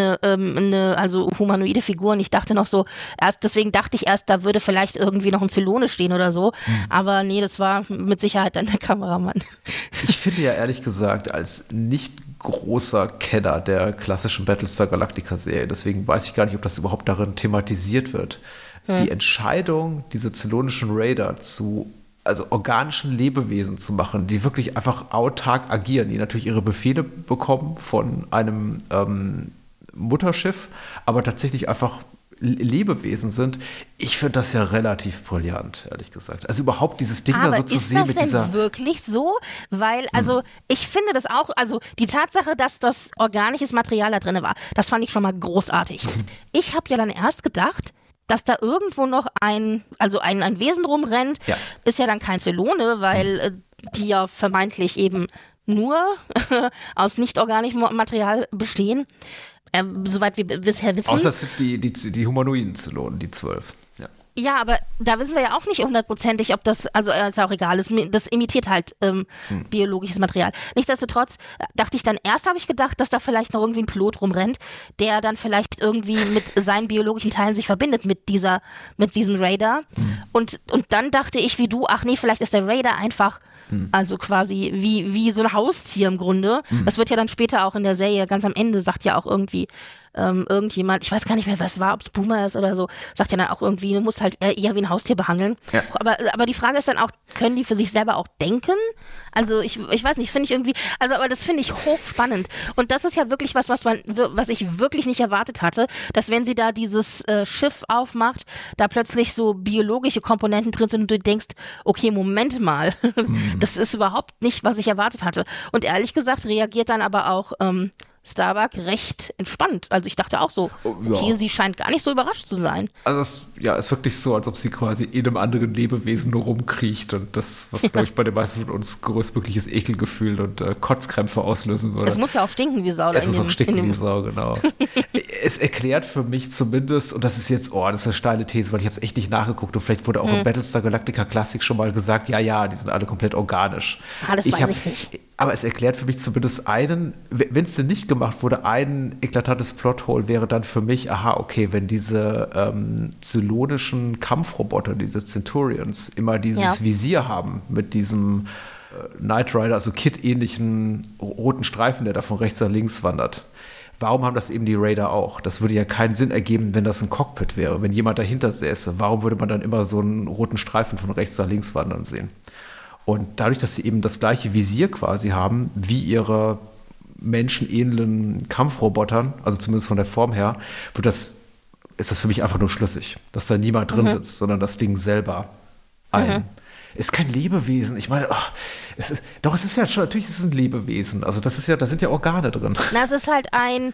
also humanoide Figur und ich dachte noch so, deswegen dachte ich erst, da würde vielleicht irgendwie noch ein Zylone stehen oder so. Aber nee, das war mit Sicherheit dann der Kameramann. Ich finde ja ehrlich gesagt, als nicht großer Kenner der klassischen Battlestar Galactica-Serie, deswegen weiß ich gar nicht, ob das überhaupt darin thematisiert wird. Die Entscheidung, diese zylonischen Raider zu organischen Lebewesen zu machen, die wirklich einfach autark agieren, die natürlich ihre Befehle bekommen von einem Mutterschiff, aber tatsächlich einfach Lebewesen sind. Ich finde das ja relativ brillant, ehrlich gesagt. Also überhaupt dieses Ding da so zu sehen mit dieser... ist das denn wirklich so? Weil, also ich finde das auch, also die Tatsache, dass das organisches Material da drin war, das fand ich schon mal großartig. Ich habe ja dann erst gedacht, dass da irgendwo noch ein Wesen rumrennt, ist ja dann kein Zylone, weil die ja vermeintlich eben nur aus nicht-organischem Material bestehen. Soweit wir bisher wissen. Außer das sind die humanoiden Zylonen, die 12. Ja. Ja, aber da wissen wir ja auch nicht hundertprozentig, ob das, also ist ja auch egal, das imitiert halt biologisches Material. Nichtsdestotrotz dachte ich dann, erst habe ich gedacht, dass da vielleicht noch irgendwie ein Pilot rumrennt, der dann vielleicht irgendwie mit seinen biologischen Teilen sich verbindet mit diesem Raider. Und dann dachte ich wie du, ach nee, vielleicht ist der Raider einfach also quasi wie so ein Haustier im Grunde. Das wird ja dann später auch in der Serie, ganz am Ende sagt ja auch irgendwie irgendjemand, ich weiß gar nicht mehr, was war, ob es Boomer ist oder so, sagt ja dann auch irgendwie, du musst halt eher wie ein Haustier behandeln. Ja. Aber die Frage ist dann auch, können die für sich selber auch denken? Also ich weiß nicht, finde ich irgendwie, aber das finde ich hochspannend. Und das ist ja wirklich was ich wirklich nicht erwartet hatte, dass wenn sie da dieses Schiff aufmacht, da plötzlich so biologische Komponenten drin sind und du denkst, okay, Moment mal, das ist überhaupt nicht, was ich erwartet hatte. Und ehrlich gesagt reagiert dann aber auch Starbuck recht entspannt. Also ich dachte auch so, okay, sie scheint gar nicht so überrascht zu sein. Also es ist wirklich so, als ob sie quasi in einem anderen Lebewesen nur rumkriecht und das, was glaube ich bei den meisten von uns größtmögliches Ekelgefühl und Kotzkrämpfe auslösen würde. Es muss ja auch stinken wie Sau. Es muss auch stinken wie Sau, genau. Es erklärt für mich zumindest, und das ist jetzt, das ist eine steile These, weil ich habe es echt nicht nachgeguckt und vielleicht wurde auch in Battlestar Galactica Classic schon mal gesagt, ja, die sind alle komplett organisch. Das weiß ich nicht. Aber es erklärt für mich zumindest wenn es denn nicht gemacht wurde, ein eklatantes Plothole wäre dann für mich, okay, wenn diese zylonischen Kampfroboter, diese Centurions, immer dieses Visier haben mit diesem Knight Rider, also Kid-ähnlichen roten Streifen, der da von rechts nach links wandert. Warum haben das eben die Raider auch? Das würde ja keinen Sinn ergeben, wenn das ein Cockpit wäre, wenn jemand dahinter säße. Warum würde man dann immer so einen roten Streifen von rechts nach links wandern sehen? Und dadurch, dass sie eben das gleiche Visier quasi haben, wie ihre menschenähnlichen Kampfrobotern, also zumindest von der Form her, ist das für mich einfach nur schlüssig, dass da niemand drin sitzt, sondern das Ding selber ist kein Lebewesen. Ich meine, es ist ja schon, natürlich ist es ein Lebewesen. Also da sind ja Organe drin. Na, es ist halt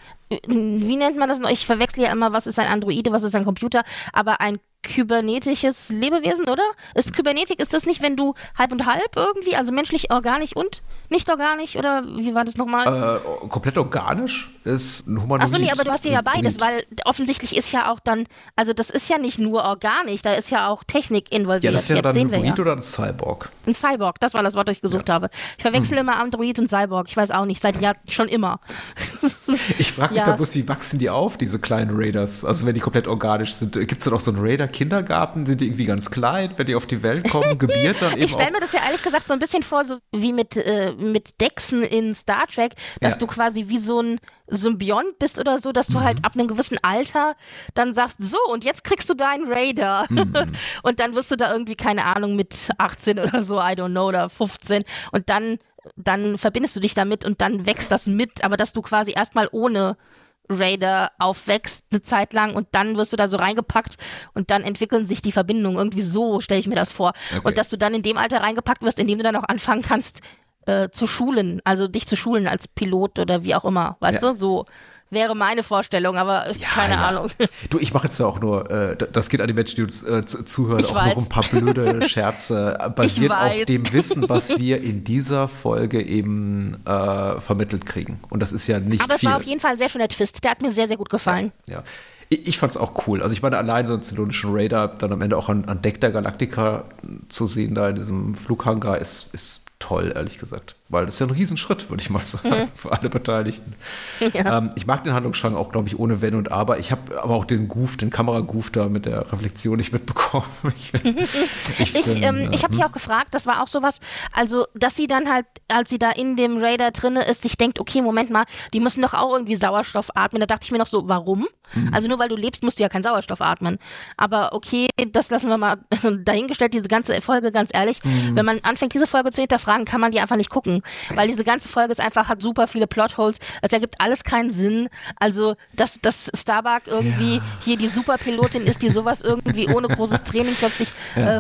wie nennt man das noch? Ich verwechsel ja immer, was ist ein Androide, was ist ein Computer, aber ein kybernetisches Lebewesen, oder? Kybernetik, ist das nicht, wenn du halb und halb irgendwie, also menschlich, organisch und nicht organisch, oder wie war das nochmal? Komplett organisch ist ein Humanoid. Achso, nee, aber du hast ja beides, weil offensichtlich ist ja auch dann, also das ist ja nicht nur organisch, da ist ja auch Technik involviert. Ja, das wäre dann ein Android oder ein Cyborg? Ein Cyborg, das war das Wort, das ich gesucht habe. Ich verwechsel immer Android und Cyborg, ich weiß auch nicht, seit Jahren schon immer. Ich frage mich da bloß, wie wachsen die auf, diese kleinen Raiders? Also wenn die komplett organisch sind, gibt es dann auch so einen Raider-Kindergarten? Sind die irgendwie ganz klein, wenn die auf die Welt kommen, gebiert dann eben? Ich stelle mir das ja ehrlich gesagt so ein bisschen vor, so wie mit Dexen in Star Trek, dass du quasi wie so ein Symbiont bist oder so, dass du halt ab einem gewissen Alter dann sagst, so, und jetzt kriegst du deinen Raider. Und dann wirst du da irgendwie, keine Ahnung, mit 18 oder so, I don't know, oder 15 und dann verbindest du dich damit und dann wächst das mit, aber dass du quasi erstmal ohne Raider aufwächst eine Zeit lang und dann wirst du da so reingepackt und dann entwickeln sich die Verbindungen. Irgendwie so stelle ich mir das vor. Okay. Und dass du dann in dem Alter reingepackt wirst, in dem du dann auch anfangen kannst zu schulen, also dich zu schulen als Pilot oder wie auch immer, weißt du, so wäre meine Vorstellung, aber keine Ahnung. Du, ich mache jetzt ja auch nur, das geht an die Menschen, die uns zuhören, auch noch ein paar blöde Scherze, basiert auf dem Wissen, was wir in dieser Folge eben vermittelt kriegen. Und das ist ja nicht viel. Aber es war auf jeden Fall ein sehr schöner Twist, der hat mir sehr, sehr gut gefallen. Ja. Ich fand es auch cool. Also ich meine, allein so einen zylonischen Raider dann am Ende auch an Deck der Galactica zu sehen, da in diesem Flughangar, ist toll, ehrlich gesagt. Weil das ist ja ein Riesenschritt, würde ich mal sagen, für alle Beteiligten. Ja. Ich mag den Handlungsstrang auch, glaube ich, ohne Wenn und Aber. Ich habe aber auch den Kameragoof da mit der Reflexion nicht mitbekommen. Ich habe dich auch gefragt, das war auch sowas, also, dass sie dann halt, als sie da in dem Raider drinne ist, sich denkt, okay, Moment mal, die müssen doch auch irgendwie Sauerstoff atmen. Da dachte ich mir noch so, warum? Also nur weil du lebst, musst du ja keinen Sauerstoff atmen. Aber okay, das lassen wir mal dahingestellt, diese ganze Folge, ganz ehrlich. Wenn man anfängt, diese Folge zu hinterfragen, kann man die einfach nicht gucken. Weil diese ganze Folge hat super viele Plotholes. Es ergibt alles keinen Sinn. Also, dass Starbuck irgendwie hier die Superpilotin ist, die sowas irgendwie ohne großes Training plötzlich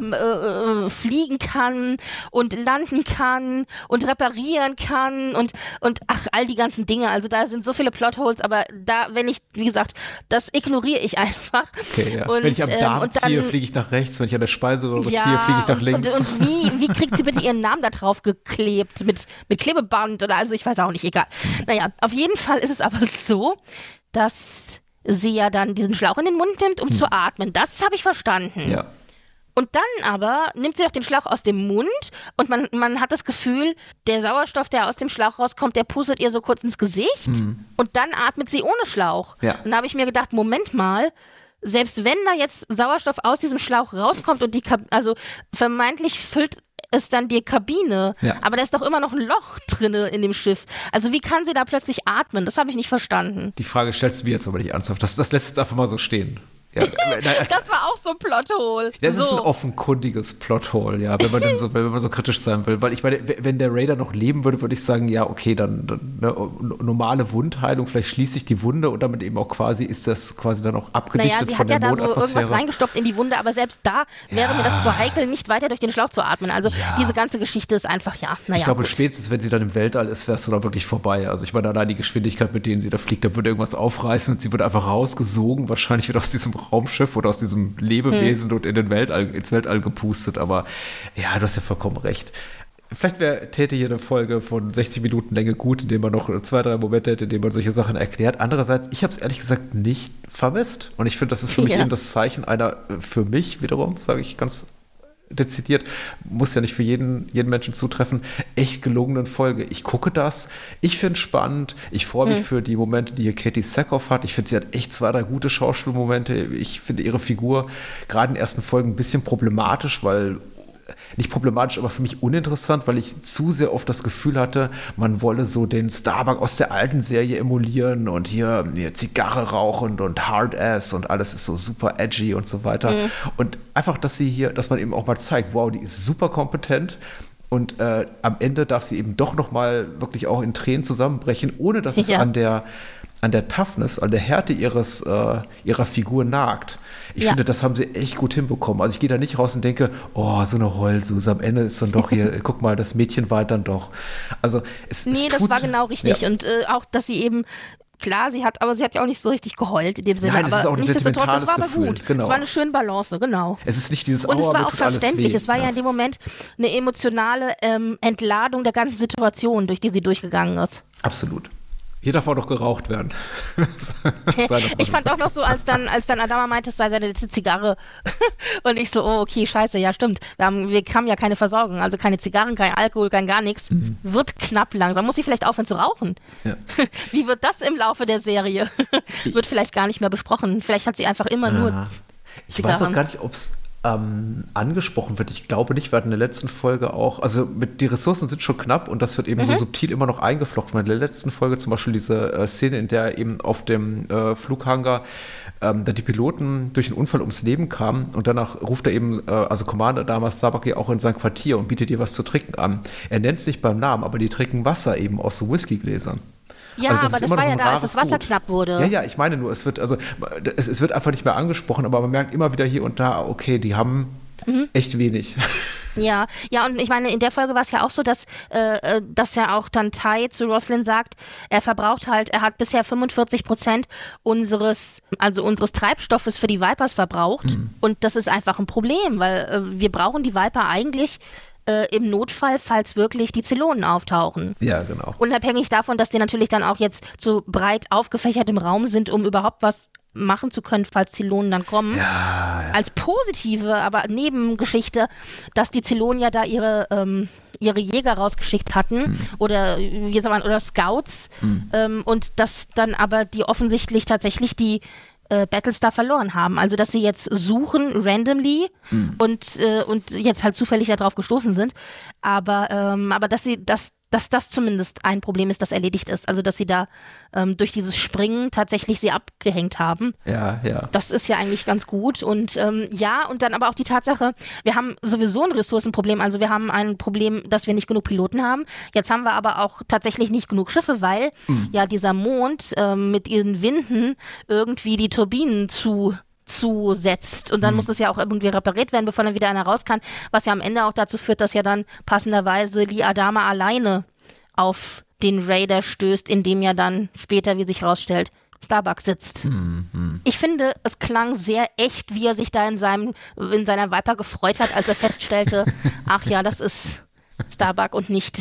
fliegen kann und landen kann und reparieren kann und all die ganzen Dinge. Also da sind so viele Plotholes, aber wie gesagt, das ignoriere ich einfach. Okay, ja. Und, wenn ich am Darm ziehe, fliege ich nach rechts. Wenn ich an der Speiseröhre ziehe, fliege ich nach links. Und wie kriegt sie bitte ihren Namen da drauf geklebt? Mit Klebeband oder also ich weiß auch nicht, egal. Naja, auf jeden Fall ist es aber so, dass sie ja dann diesen Schlauch in den Mund nimmt, um zu atmen. Das habe ich verstanden. Ja. Und dann aber nimmt sie doch den Schlauch aus dem Mund und man hat das Gefühl, der Sauerstoff, der aus dem Schlauch rauskommt, der pustet ihr so kurz ins Gesicht und dann atmet sie ohne Schlauch. Ja. Und da habe ich mir gedacht, Moment mal, selbst wenn da jetzt Sauerstoff aus diesem Schlauch rauskommt und also vermeintlich füllt es dann die Kabine, aber da ist doch immer noch ein Loch drinne in dem Schiff. Also wie kann sie da plötzlich atmen? Das habe ich nicht verstanden. Die Frage stellst du mir jetzt aber nicht ernsthaft. Das lässt jetzt einfach mal so stehen. Ja, das war auch so ein Plothole. Das ist ein offenkundiges Plothole, ja, wenn man so kritisch sein will. Weil ich meine, wenn der Raider noch leben würde, würde ich sagen, ja, okay, dann eine normale Wundheilung, vielleicht schließt sich die Wunde und damit eben auch quasi ist das quasi dann auch abgedichtet von der Mondatmosphäre. Sie hat ja da so irgendwas reingestopft in die Wunde, aber selbst da wäre mir das zu heikel, nicht weiter durch den Schlauch zu atmen. Also diese ganze Geschichte ist einfach, ich glaube, spätestens, wenn sie dann im Weltall ist, wäre es dann auch wirklich vorbei. Also ich meine, allein die Geschwindigkeit, mit denen sie da fliegt, da würde irgendwas aufreißen und sie wird einfach rausgesogen, wahrscheinlich wieder aus diesem Raumschiff oder aus diesem Lebewesen und ins Weltall gepustet. Aber ja, du hast ja vollkommen recht. Vielleicht täte hier eine Folge von 60 Minuten Länge gut, indem man noch 2, 3 Momente hätte, in denen man solche Sachen erklärt. Andererseits, ich habe es ehrlich gesagt nicht vermisst. Und ich finde, das ist für mich eben das Zeichen einer, für mich wiederum, sage ich ganz dezidiert, muss ja nicht für jeden Menschen zutreffen, echt gelungenen Folge. Ich gucke das, ich finde es spannend, ich freue mich für die Momente, die hier Katie Sackhoff hat. Ich finde, sie hat echt 2, 3 gute Schauspielmomente. Ich finde ihre Figur gerade in den ersten Folgen ein bisschen problematisch, nicht problematisch, aber für mich uninteressant, weil ich zu sehr oft das Gefühl hatte, man wolle so den Starbuck aus der alten Serie emulieren und hier Zigarre rauchen und Hard-Ass und alles ist so super edgy und so weiter. Und einfach, dass man eben auch mal zeigt, wow, die ist super kompetent und am Ende darf sie eben doch noch mal wirklich auch in Tränen zusammenbrechen, ohne dass es an der Toughness, an der Härte ihrer Figur nagt. Ich finde, das haben sie echt gut hinbekommen. Also ich gehe da nicht raus und denke, oh, so eine Heulsuse, am Ende ist dann doch hier, guck mal, das Mädchen weint dann doch. Also das war genau richtig. Und auch, dass sie eben, klar, sie hat ja auch nicht so richtig geheult in dem Sinne. Nein, es ist auch ein nichtsdestotrotz, es war aber Gefühl. gut. Genau. Es war eine schöne Balance, genau. Es ist nicht dieses Und es war auch mir tut alles verständlich. weh. Es war ja in dem Moment eine emotionale Entladung der ganzen Situation, durch die sie durchgegangen ist. Absolut. Hier darf auch noch geraucht werden. Ich fand auch noch so, als dann Adama meinte, es sei seine letzte Zigarre. Und ich so, oh, okay, scheiße, ja stimmt. Wir haben ja keine Versorgung, also keine Zigarren, kein Alkohol, kein gar nichts. Wird knapp langsam. Muss sie vielleicht aufhören zu rauchen? Ja. Wie wird das im Laufe der Serie? Wird vielleicht gar nicht mehr besprochen. Vielleicht hat sie einfach immer nur Ich Zigarren. weiß auch gar nicht, ob es angesprochen wird. Ich glaube nicht, wir hatten in der letzten Folge auch, also die Ressourcen sind schon knapp und das wird eben so subtil immer noch eingeflochten. In der letzten Folge zum Beispiel diese Szene, in der eben auf dem Flughangar da die Piloten durch einen Unfall ums Leben kamen und danach ruft er eben, also Commander damals Starbuck ja auch in sein Quartier und bietet ihr was zu trinken an. Er nennt es nicht beim Namen, aber die trinken Wasser eben aus so Whiskygläsern. Ja, also aber das war ja da, als das Wasser knapp wurde. Ja, ich meine nur, es wird einfach nicht mehr angesprochen, aber man merkt immer wieder hier und da, okay, die haben echt wenig. Ja, und ich meine, in der Folge war es ja auch so, dass ja auch dann Tai zu Roslin sagt, er hat bisher 45% unseres Treibstoffes für die Vipers verbraucht und das ist einfach ein Problem, weil wir brauchen die Viper eigentlich im Notfall, falls wirklich die Zylonen auftauchen. Ja, genau. Unabhängig davon, dass die natürlich dann auch jetzt so breit aufgefächert im Raum sind, um überhaupt was machen zu können, falls Zylonen dann kommen. Ja. Als positive, aber Nebengeschichte, dass die Zylonen ja da ihre Jäger rausgeschickt hatten oder Scouts und dass dann aber die offensichtlich tatsächlich die Battlestar verloren haben. Also, dass sie jetzt suchen, randomly und jetzt halt zufällig darauf gestoßen sind. Aber dass das zumindest ein Problem ist, das erledigt ist. Also, dass sie da durch dieses Springen tatsächlich sie abgehängt haben. Ja. Das ist ja eigentlich ganz gut. Und und dann aber auch die Tatsache, wir haben sowieso ein Ressourcenproblem. Also wir haben ein Problem, dass wir nicht genug Piloten haben. Jetzt haben wir aber auch tatsächlich nicht genug Schiffe, weil ja dieser Mond mit ihren Winden irgendwie die Turbinen zusetzt und dann muss es ja auch irgendwie repariert werden, bevor dann wieder einer raus kann, was ja am Ende auch dazu führt, dass ja dann passenderweise Lee Adama alleine auf den Raider stößt, in dem ja dann später, wie sich rausstellt, Starbuck sitzt. Ich finde, es klang sehr echt, wie er sich da in seiner Viper gefreut hat, als er feststellte, ach ja, das ist Starbuck und nicht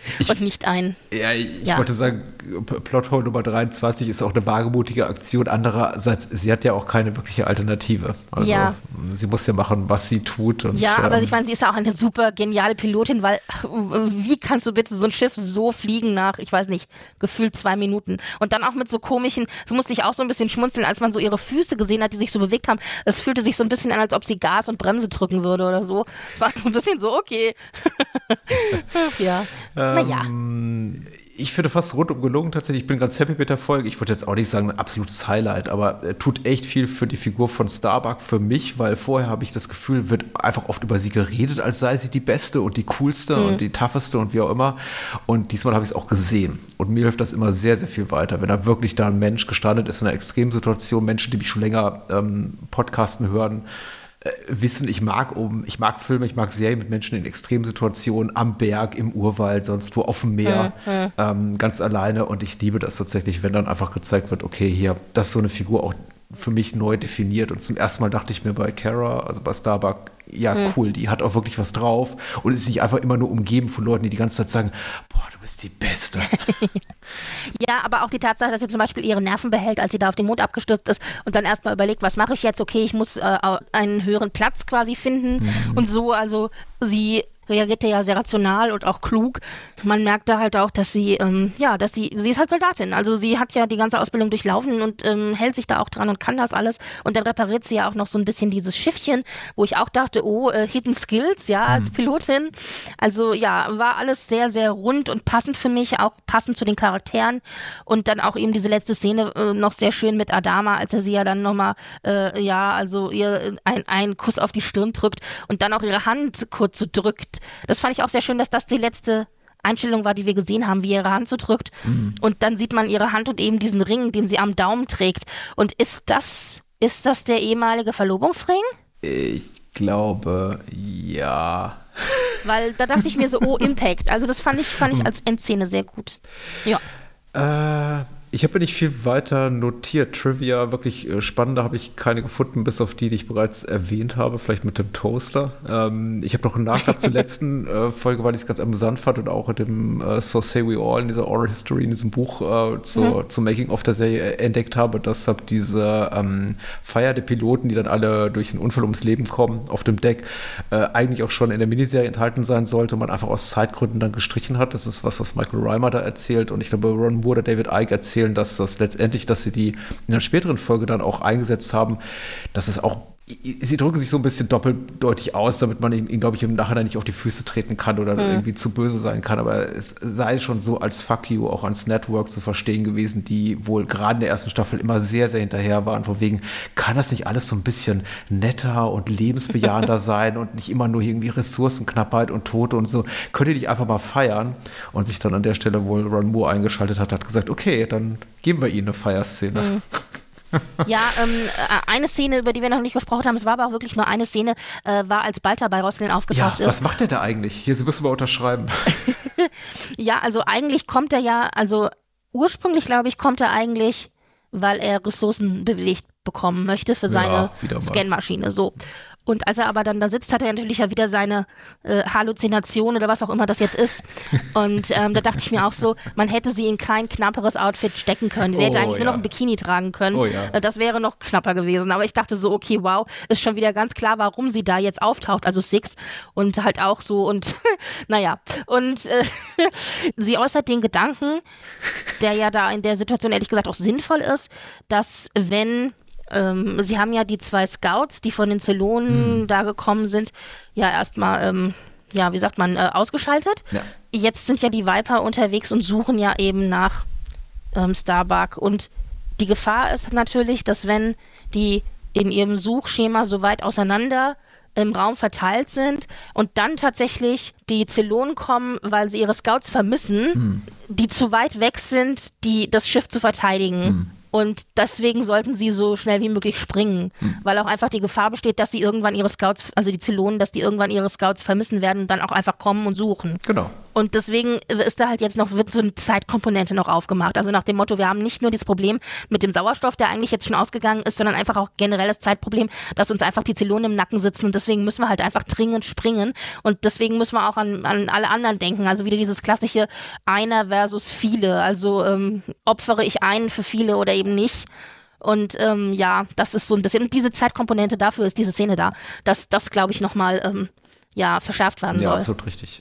ein. Ja, ich wollte sagen, Plothole Nummer 23 ist auch eine wagemutige Aktion. Andererseits, sie hat ja auch keine wirkliche Alternative. Also sie muss ja machen, was sie tut. Und, aber ich meine, sie ist ja auch eine super geniale Pilotin, weil wie kannst du bitte so ein Schiff so fliegen nach, ich weiß nicht, gefühlt 2 Minuten und dann auch mit so komischen, du musst dich auch so ein bisschen schmunzeln, als man so ihre Füße gesehen hat, die sich so bewegt haben. Es fühlte sich so ein bisschen an, als ob sie Gas und Bremse drücken würde oder so. Es war so ein bisschen so, okay. Ja, naja. Ich finde fast rundum gelungen tatsächlich. Ich bin ganz happy mit der Folge. Ich würde jetzt auch nicht sagen, ein absolutes Highlight, aber tut echt viel für die Figur von Starbuck für mich, weil vorher habe ich das Gefühl, wird einfach oft über sie geredet, als sei sie die Beste und die coolste und die tougheste und wie auch immer. Und diesmal habe ich es auch gesehen. Und mir hilft das immer sehr, sehr viel weiter, wenn da wirklich da ein Mensch gestrandet ist in einer Extremsituation. Menschen, die mich schon länger podcasten hören, wissen, ich mag Filme, ich mag Serien mit Menschen in Extremsituationen, am Berg, im Urwald, sonst wo auf dem Meer, ganz alleine. Und ich liebe das tatsächlich, wenn dann einfach gezeigt wird, okay, hier, das ist so eine Figur auch für mich neu definiert. Und zum ersten Mal dachte ich mir bei Kara, also bei Starbuck, ja, cool, die hat auch wirklich was drauf und ist nicht einfach immer nur umgeben von Leuten, die die ganze Zeit sagen, boah, du bist die Beste. Ja, aber auch die Tatsache, dass sie zum Beispiel ihre Nerven behält, als sie da auf den Mond abgestürzt ist und dann erstmal überlegt, was mache ich jetzt? Okay, ich muss einen höheren Platz quasi finden und so, also sie reagierte ja sehr rational und auch klug. Man merkt da halt auch, dass sie ist halt Soldatin. Also sie hat ja die ganze Ausbildung durchlaufen und hält sich da auch dran und kann das alles. Und dann repariert sie ja auch noch so ein bisschen dieses Schiffchen, wo ich auch dachte, Hidden Skills, ja, als Pilotin. Also ja, war alles sehr, sehr rund und passend für mich, auch passend zu den Charakteren. Und dann auch eben diese letzte Szene noch sehr schön mit Adama, als er sie ja dann nochmal, ihr einen Kuss auf die Stirn drückt und dann auch ihre Hand kurz so drückt. Das fand ich auch sehr schön, dass das die letzte Einstellung war, die wir gesehen haben, wie ihre Hand so drückt. Und dann sieht man ihre Hand und eben diesen Ring, den sie am Daumen trägt. Und ist das der ehemalige Verlobungsring? Ich glaube, ja. Weil da dachte ich mir so, Impact. Also das fand ich als Endszene sehr gut. Ja. Ich habe nicht viel weiter notiert. Trivia, wirklich spannender habe ich keine gefunden, bis auf die ich bereits erwähnt habe, vielleicht mit dem Toaster. Ich habe noch einen Nachtrag zur letzten Folge, weil ich es ganz amüsant fand und auch in dem So Say We All, in dieser Oral History, in diesem Buch zum Making-of der Serie entdeckt habe, dass diese Feier der Piloten, die dann alle durch einen Unfall ums Leben kommen, auf dem Deck, eigentlich auch schon in der Miniserie enthalten sein sollte und man einfach aus Zeitgründen dann gestrichen hat. Das ist was Michael Rymer da erzählt und ich glaube, Ron Moore oder David Icke erzählen, dass das letztendlich, dass sie die in einer späteren Folge dann auch eingesetzt haben, dass es auch, sie drücken sich so ein bisschen doppeldeutig aus, damit man ihnen, glaube ich, im Nachhinein nicht auf die Füße treten kann oder irgendwie zu böse sein kann, aber es sei schon so als Fuck you auch ans Network zu verstehen gewesen, die wohl gerade in der ersten Staffel immer sehr, sehr hinterher waren, von wegen, kann das nicht alles so ein bisschen netter und lebensbejahender sein und nicht immer nur irgendwie Ressourcenknappheit und Tote und so, könnt ihr nicht einfach mal feiern? Und sich dann an der Stelle wohl Ron Moore eingeschaltet hat gesagt, okay, dann geben wir ihnen eine Feierszene. Ja, eine Szene, über die wir noch nicht gesprochen haben, es war aber auch wirklich nur eine Szene, war, als Balta bei Roslin aufgetaucht ist. Was macht der da eigentlich? Hier, Sie müssen mal unterschreiben. Ja, also eigentlich kommt er ja, also ursprünglich, glaube ich, kommt er eigentlich, weil er Ressourcen bewilligt bekommen möchte für seine Scanmaschine, so. Und als er aber dann da sitzt, hat er natürlich ja wieder seine Halluzination oder was auch immer das jetzt ist. Und da dachte ich mir auch so, man hätte sie in kein knapperes Outfit stecken können. Sie hätte eigentlich nur noch ein Bikini tragen können. Oh, ja. Das wäre noch knapper gewesen. Aber ich dachte so, okay, wow, ist schon wieder ganz klar, warum sie da jetzt auftaucht. Also Six und halt auch so und naja. Und sie äußert den Gedanken, der ja da in der Situation ehrlich gesagt auch sinnvoll ist, dass wenn sie haben ja die 2 Scouts, die von den Zylonen da gekommen sind, ja erstmal, ausgeschaltet. Ja. Jetzt sind ja die Viper unterwegs und suchen ja eben nach Starbuck. Und die Gefahr ist natürlich, dass wenn die in ihrem Suchschema so weit auseinander im Raum verteilt sind und dann tatsächlich die Zylonen kommen, weil sie ihre Scouts vermissen, die zu weit weg sind, das Schiff zu verteidigen. Und deswegen sollten sie so schnell wie möglich springen, weil auch einfach die Gefahr besteht, dass sie irgendwann ihre Scouts, also die Zylonen, dass die irgendwann ihre Scouts vermissen werden und dann auch einfach kommen und suchen. Genau. Und deswegen ist da halt jetzt wird so eine Zeitkomponente noch aufgemacht. Also nach dem Motto, wir haben nicht nur das Problem mit dem Sauerstoff, der eigentlich jetzt schon ausgegangen ist, sondern einfach auch generell das Zeitproblem, dass uns einfach die Zylonen im Nacken sitzen und deswegen müssen wir halt einfach dringend springen und deswegen müssen wir auch an alle anderen denken. Also wieder dieses klassische einer versus viele. Also opfere ich einen für viele oder eben nicht. Und das ist so ein bisschen, und diese Zeitkomponente, dafür ist diese Szene da, dass das, glaube ich, nochmal verschärft werden soll. Ja, absolut richtig.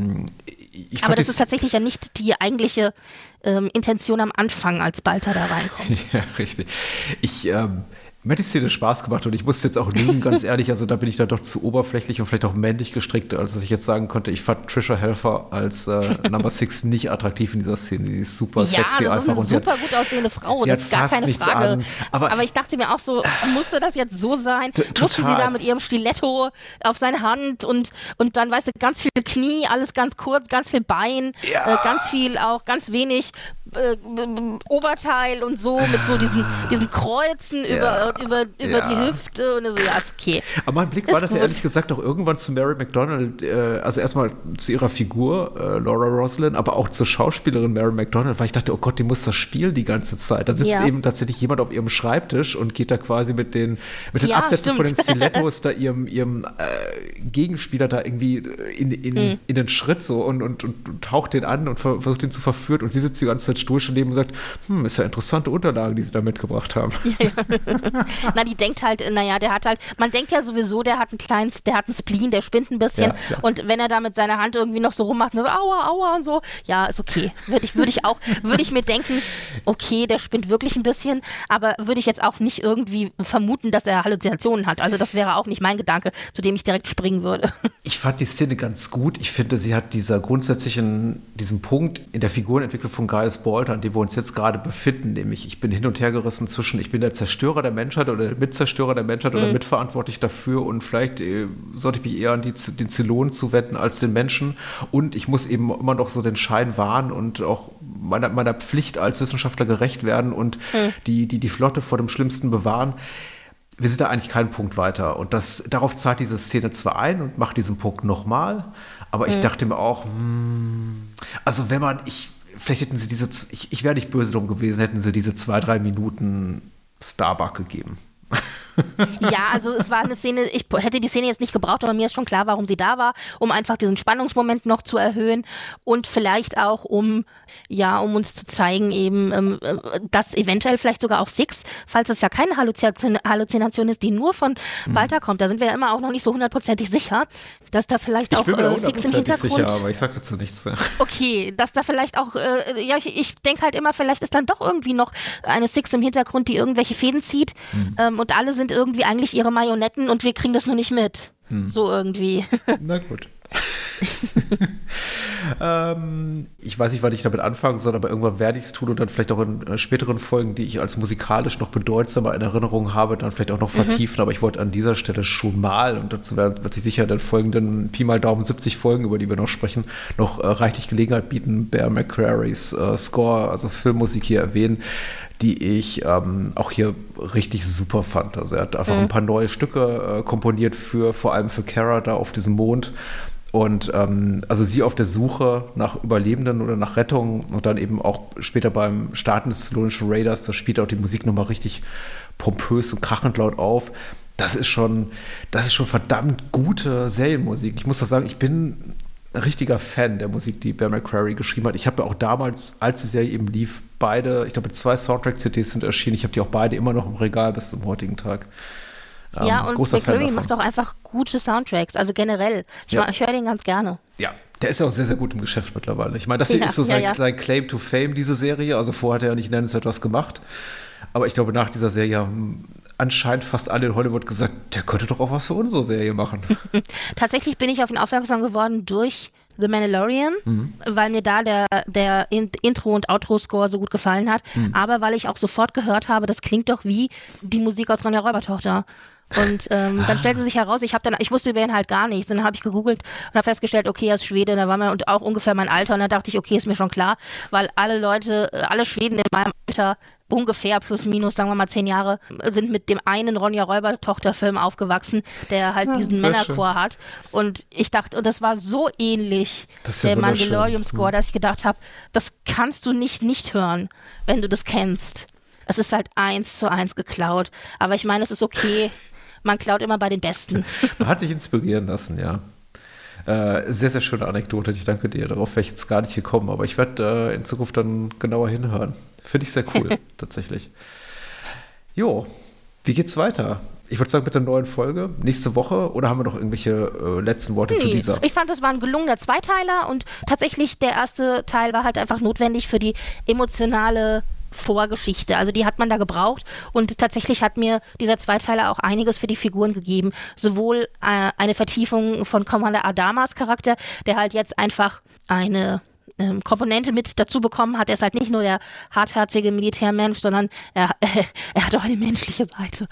Aber das ist tatsächlich ja nicht die eigentliche Intention am Anfang, als Balta da reinkommt. Ja, richtig. Mir hat die Szene Spaß gemacht und ich muss jetzt auch lügen, ganz ehrlich, also da bin ich dann doch zu oberflächlich und vielleicht auch männlich gestrickt, als dass ich jetzt sagen konnte, ich fand Trisha Helfer als Number 6 nicht attraktiv in dieser Szene. Die ist super sexy das einfach. ist eine super gut aussehende Frau, das ist gar keine Frage. An, aber ich dachte mir auch so, musste das jetzt so sein? Musste sie da mit ihrem Stiletto auf seine Hand und dann, weißt du, ganz viel Knie, alles ganz kurz, ganz viel Bein, ganz viel auch, ganz wenig Oberteil und so, mit so diesen Kreuzen über die Hüfte und so, ja, ist okay. Aber mein Blick war ehrlich gesagt auch irgendwann zu Mary McDonnell, also erstmal zu ihrer Figur, Laura Roslin, aber auch zur Schauspielerin Mary McDonnell, weil ich dachte, oh Gott, die muss das spielen die ganze Zeit. Da sitzt eben tatsächlich jemand auf ihrem Schreibtisch und geht da quasi mit den Absätzen von den Stilettos da ihrem Gegenspieler da irgendwie in den Schritt so und taucht den an und versucht ihn zu verführen und sie sitzt die ganze Zeit stoisch daneben und sagt, ist ja interessante Unterlagen, die sie da mitgebracht haben. Na, die denkt halt, der hat halt, man denkt ja sowieso, der hat einen Spleen, der spinnt ein bisschen und wenn er da mit seiner Hand irgendwie noch so rummacht und so, aua und so, ja, ist okay. Würde ich mir denken, okay, der spinnt wirklich ein bisschen, aber würde ich jetzt auch nicht irgendwie vermuten, dass er Halluzinationen hat. Also das wäre auch nicht mein Gedanke, zu dem ich direkt springen würde. Ich fand die Szene ganz gut. Ich finde, sie hat diesen Punkt in der Figurenentwicklung von Gaius Baltar, an dem wir uns jetzt gerade befinden, nämlich ich bin hin und her gerissen zwischen, ich bin der Zerstörer der Menschheit oder der Mitzerstörer der Menschheit oder mitverantwortlich dafür und vielleicht sollte ich mich eher an den Zylonen zuwenden als den Menschen und ich muss eben immer noch so den Schein wahren und auch meiner Pflicht als Wissenschaftler gerecht werden und die Flotte vor dem Schlimmsten bewahren. Wir sind da eigentlich keinen Punkt weiter und darauf zahlt diese Szene zwar ein und macht diesen Punkt nochmal, aber ich dachte mir auch, also vielleicht hätten sie ich wäre nicht böse drum gewesen, hätten sie diese 2-3 Minuten Starbuck gegeben. Ja, also es war eine Szene, ich hätte die Szene jetzt nicht gebraucht, aber mir ist schon klar, warum sie da war, um einfach diesen Spannungsmoment noch zu erhöhen und vielleicht auch um uns zu zeigen eben, dass eventuell vielleicht sogar auch Six, falls es ja keine Halluzination ist, die nur von Baltar kommt, da sind wir ja immer auch noch nicht so 100%ig sicher, dass da vielleicht auch Six im Hintergrund... sicher, aber ich sag dazu nichts. Ja. Okay, dass da vielleicht auch, ich denke halt immer, vielleicht ist dann doch irgendwie noch eine Six im Hintergrund, die irgendwelche Fäden zieht und alle sind irgendwie eigentlich ihre Marionetten und wir kriegen das nur nicht mit. So irgendwie. Na gut. Ich weiß nicht, wann ich damit anfangen soll, aber irgendwann werde ich es tun und dann vielleicht auch in späteren Folgen, die ich als musikalisch noch bedeutsamer in Erinnerung habe, dann vielleicht auch noch vertiefen. Aber ich wollte an dieser Stelle schon mal, und dazu wird sich sicher in den folgenden Pi mal Daumen 70 Folgen, über die wir noch sprechen, noch reichlich Gelegenheit bieten, Bear McCrearys Score, also Filmmusik hier erwähnen, die ich auch hier richtig super fand. Also er hat einfach ein paar neue Stücke komponiert vor allem für Kara da auf diesem Mond. Und also sie auf der Suche nach Überlebenden oder nach Rettung und dann eben auch später beim Starten des Zylonischen Raiders, da spielt auch die Musik nochmal richtig pompös und krachend laut auf. Das ist schon verdammt gute Serienmusik. Ich muss doch sagen, ich bin ein richtiger Fan der Musik, die Bear McCreary geschrieben hat. Ich habe ja auch damals, als die Serie eben lief, ich glaube 2 Soundtrack-CDs sind erschienen. Ich habe die auch beide immer noch im Regal bis zum heutigen Tag. Ja, und McCreary macht auch einfach gute Soundtracks, also generell. Ich höre den ganz gerne. Ja, der ist ja auch sehr, sehr gut im Geschäft mittlerweile. Ich meine, das hier ist so sein Claim to Fame, diese Serie. Also vorher hat er ja nicht nennenswert was gemacht. Aber ich glaube, nach dieser Serie haben anscheinend fast alle in Hollywood gesagt, der könnte doch auch was für unsere Serie machen. Tatsächlich bin ich auf ihn aufmerksam geworden durch The Mandalorian, weil mir da der Intro- und Outro-Score so gut gefallen hat. Aber weil ich auch sofort gehört habe, das klingt doch wie die Musik aus Ronja Räubertochter. Und dann stellte sich heraus, ich wusste über ihn halt gar nichts. Und dann habe ich gegoogelt und habe festgestellt, okay, er ist Schwede. Da war mir und auch ungefähr mein Alter. Und dann dachte ich, okay, ist mir schon klar, weil alle Schweden in meinem Alter ungefähr plus minus, sagen wir mal 10 Jahre, sind mit dem einen Ronja Räuber-Tochter-Film aufgewachsen, der halt diesen Männerchor hat. Und ich dachte, und das war so ähnlich, der Mandalorian-Score, dass ich gedacht habe, das kannst du nicht hören, wenn du das kennst. Es ist halt 1:1 geklaut. Aber ich meine, es ist okay. Man klaut immer bei den Besten. Man hat sich inspirieren lassen, ja. Sehr, sehr schöne Anekdote. Ich danke dir. Darauf wäre ich jetzt gar nicht gekommen. Aber ich werde in Zukunft dann genauer hinhören. Finde ich sehr cool, tatsächlich. Jo, wie geht's weiter? Ich würde sagen, mit der neuen Folge nächste Woche oder haben wir noch irgendwelche letzten Worte zu dieser? Ich fand, das war ein gelungener Zweiteiler und tatsächlich der erste Teil war halt einfach notwendig für die emotionale Vorgeschichte. Also die hat man da gebraucht und tatsächlich hat mir dieser Zweiteiler auch einiges für die Figuren gegeben. Sowohl eine Vertiefung von Commander Adamas Charakter, der halt jetzt einfach eine Komponente mit dazu bekommen hat. Er ist halt nicht nur der hartherzige Militärmensch, sondern er hat auch eine menschliche Seite.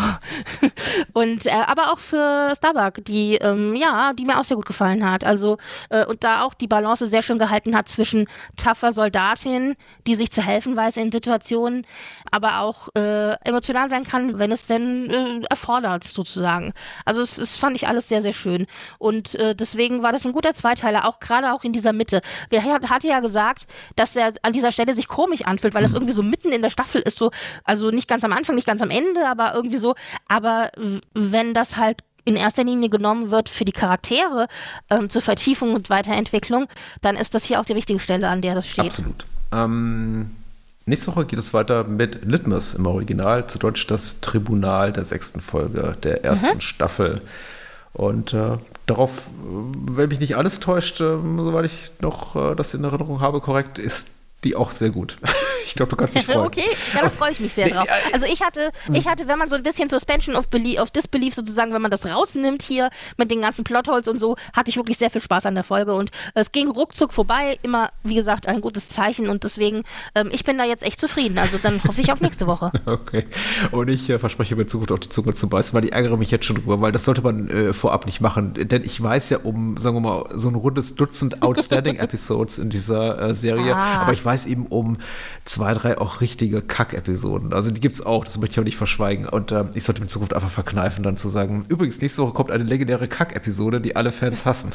Und aber auch für Starbuck, die mir auch sehr gut gefallen hat. Also und da auch die Balance sehr schön gehalten hat zwischen tougher Soldatin, die sich zu helfen weiß in Situationen, aber auch emotional sein kann, wenn es denn erfordert, sozusagen. Also es fand ich alles sehr, sehr schön. Und deswegen war das ein guter Zweiteiler, auch gerade auch in dieser Mitte. Wir hatte ja gesagt, dass er an dieser Stelle sich komisch anfühlt, weil es irgendwie so mitten in der Staffel ist, so, also nicht ganz am Anfang, nicht ganz am Ende, aber irgendwie so. Aber wenn das halt in erster Linie genommen wird für die Charaktere zur Vertiefung und Weiterentwicklung, dann ist das hier auch die richtige Stelle, an der das steht. Absolut. Nächste Woche geht es weiter mit Litmus im Original, zu Deutsch das Tribunal der 6. Folge der 1. Staffel. Und darauf, wenn mich nicht alles täuscht, soweit ich noch das in Erinnerung habe, korrekt, ist die auch sehr gut. Ich glaube, du kannst dich freuen. Okay, ja, da freue ich mich sehr drauf. Also ich hatte, wenn man so ein bisschen Suspension of Disbelief sozusagen, wenn man das rausnimmt hier mit den ganzen Plotholes und so, hatte ich wirklich sehr viel Spaß an der Folge und es ging ruckzuck vorbei, immer, wie gesagt, ein gutes Zeichen und deswegen, ich bin da jetzt echt zufrieden. Also dann hoffe ich auf nächste Woche. Okay, und ich verspreche mir in Zukunft auf die Zunge zu beißen, weil ich ärgere mich jetzt schon drüber, weil das sollte man vorab nicht machen, denn ich weiß ja um, sagen wir mal, so ein rundes Dutzend Outstanding Episodes in dieser Serie, aber ich weiß eben um 2, 3 auch richtige Kack-Episoden. Also die gibt es auch, das möchte ich auch nicht verschweigen. Und ich sollte mir in Zukunft einfach verkneifen, dann zu sagen, übrigens, nächste Woche kommt eine legendäre Kack-Episode, die alle Fans hassen.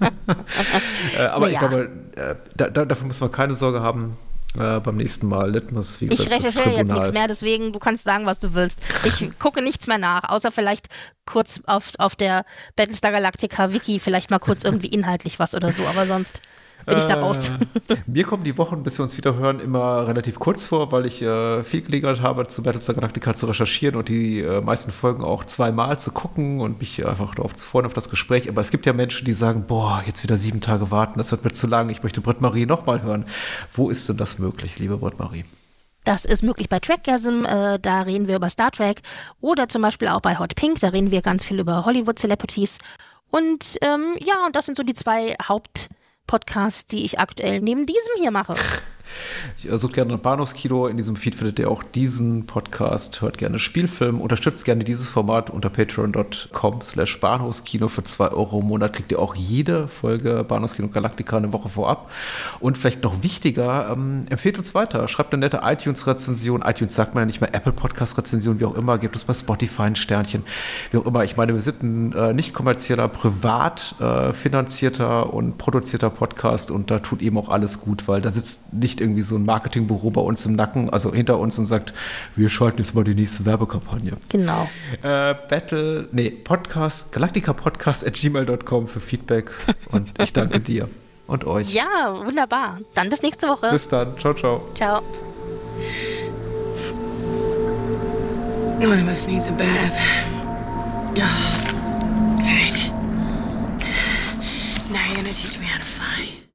Aber ich glaube, dafür muss man keine Sorge haben. Beim nächsten Mal Litmus, wie gesagt, ich recherchiere jetzt nichts mehr, deswegen, du kannst sagen, was du willst. Ich gucke nichts mehr nach, außer vielleicht kurz auf der Battlestar Galactica Wiki, vielleicht mal kurz irgendwie inhaltlich was oder so, aber sonst bin ich da raus. Mir kommen die Wochen, bis wir uns wieder hören, immer relativ kurz vor, weil ich viel Gelegenheit habe, zu Battlestar Galactica zu recherchieren und die meisten Folgen auch 2-mal zu gucken und mich einfach darauf zu freuen, auf das Gespräch. Aber es gibt ja Menschen, die sagen, boah, jetzt wieder 7 Tage warten, das wird mir zu lang, ich möchte Britt-Marie nochmal hören. Wo ist denn das möglich, liebe Britt-Marie? Das ist möglich bei Trackgasm, da reden wir über Star Trek oder zum Beispiel auch bei Hot Pink, da reden wir ganz viel über Hollywood-Celebrities. Und und das sind so die 2 Podcasts, die ich aktuell neben diesem hier mache. Ich sucht gerne ein Bahnhofskino. In diesem Feed findet ihr auch diesen Podcast. Hört gerne Spielfilm. Unterstützt gerne dieses Format unter patreon.com/Bahnhofskino. Für 2 Euro im Monat kriegt ihr auch jede Folge Bahnhofskino Galactica eine Woche vorab. Und vielleicht noch wichtiger, empfehlt uns weiter. Schreibt eine nette iTunes-Rezension. iTunes sagt man ja nicht mehr, Apple Podcast-Rezension, wie auch immer. Gebt uns bei Spotify ein Sternchen. Wie auch immer. Ich meine, wir sind ein nicht kommerzieller, privat finanzierter und produzierter Podcast. Und da tut eben auch alles gut, weil da sitzt nicht irgendwie so ein Marketingbüro bei uns im Nacken, also hinter uns und sagt, wir schalten jetzt mal die nächste Werbekampagne. Genau. galacticapodcast@gmail.com für Feedback und ich danke dir und euch. Ja, wunderbar. Dann bis nächste Woche. Bis dann. Ciao, ciao. Ciao. One of us needs a bath. Oh, good. Now you're gonna teach me how to fly.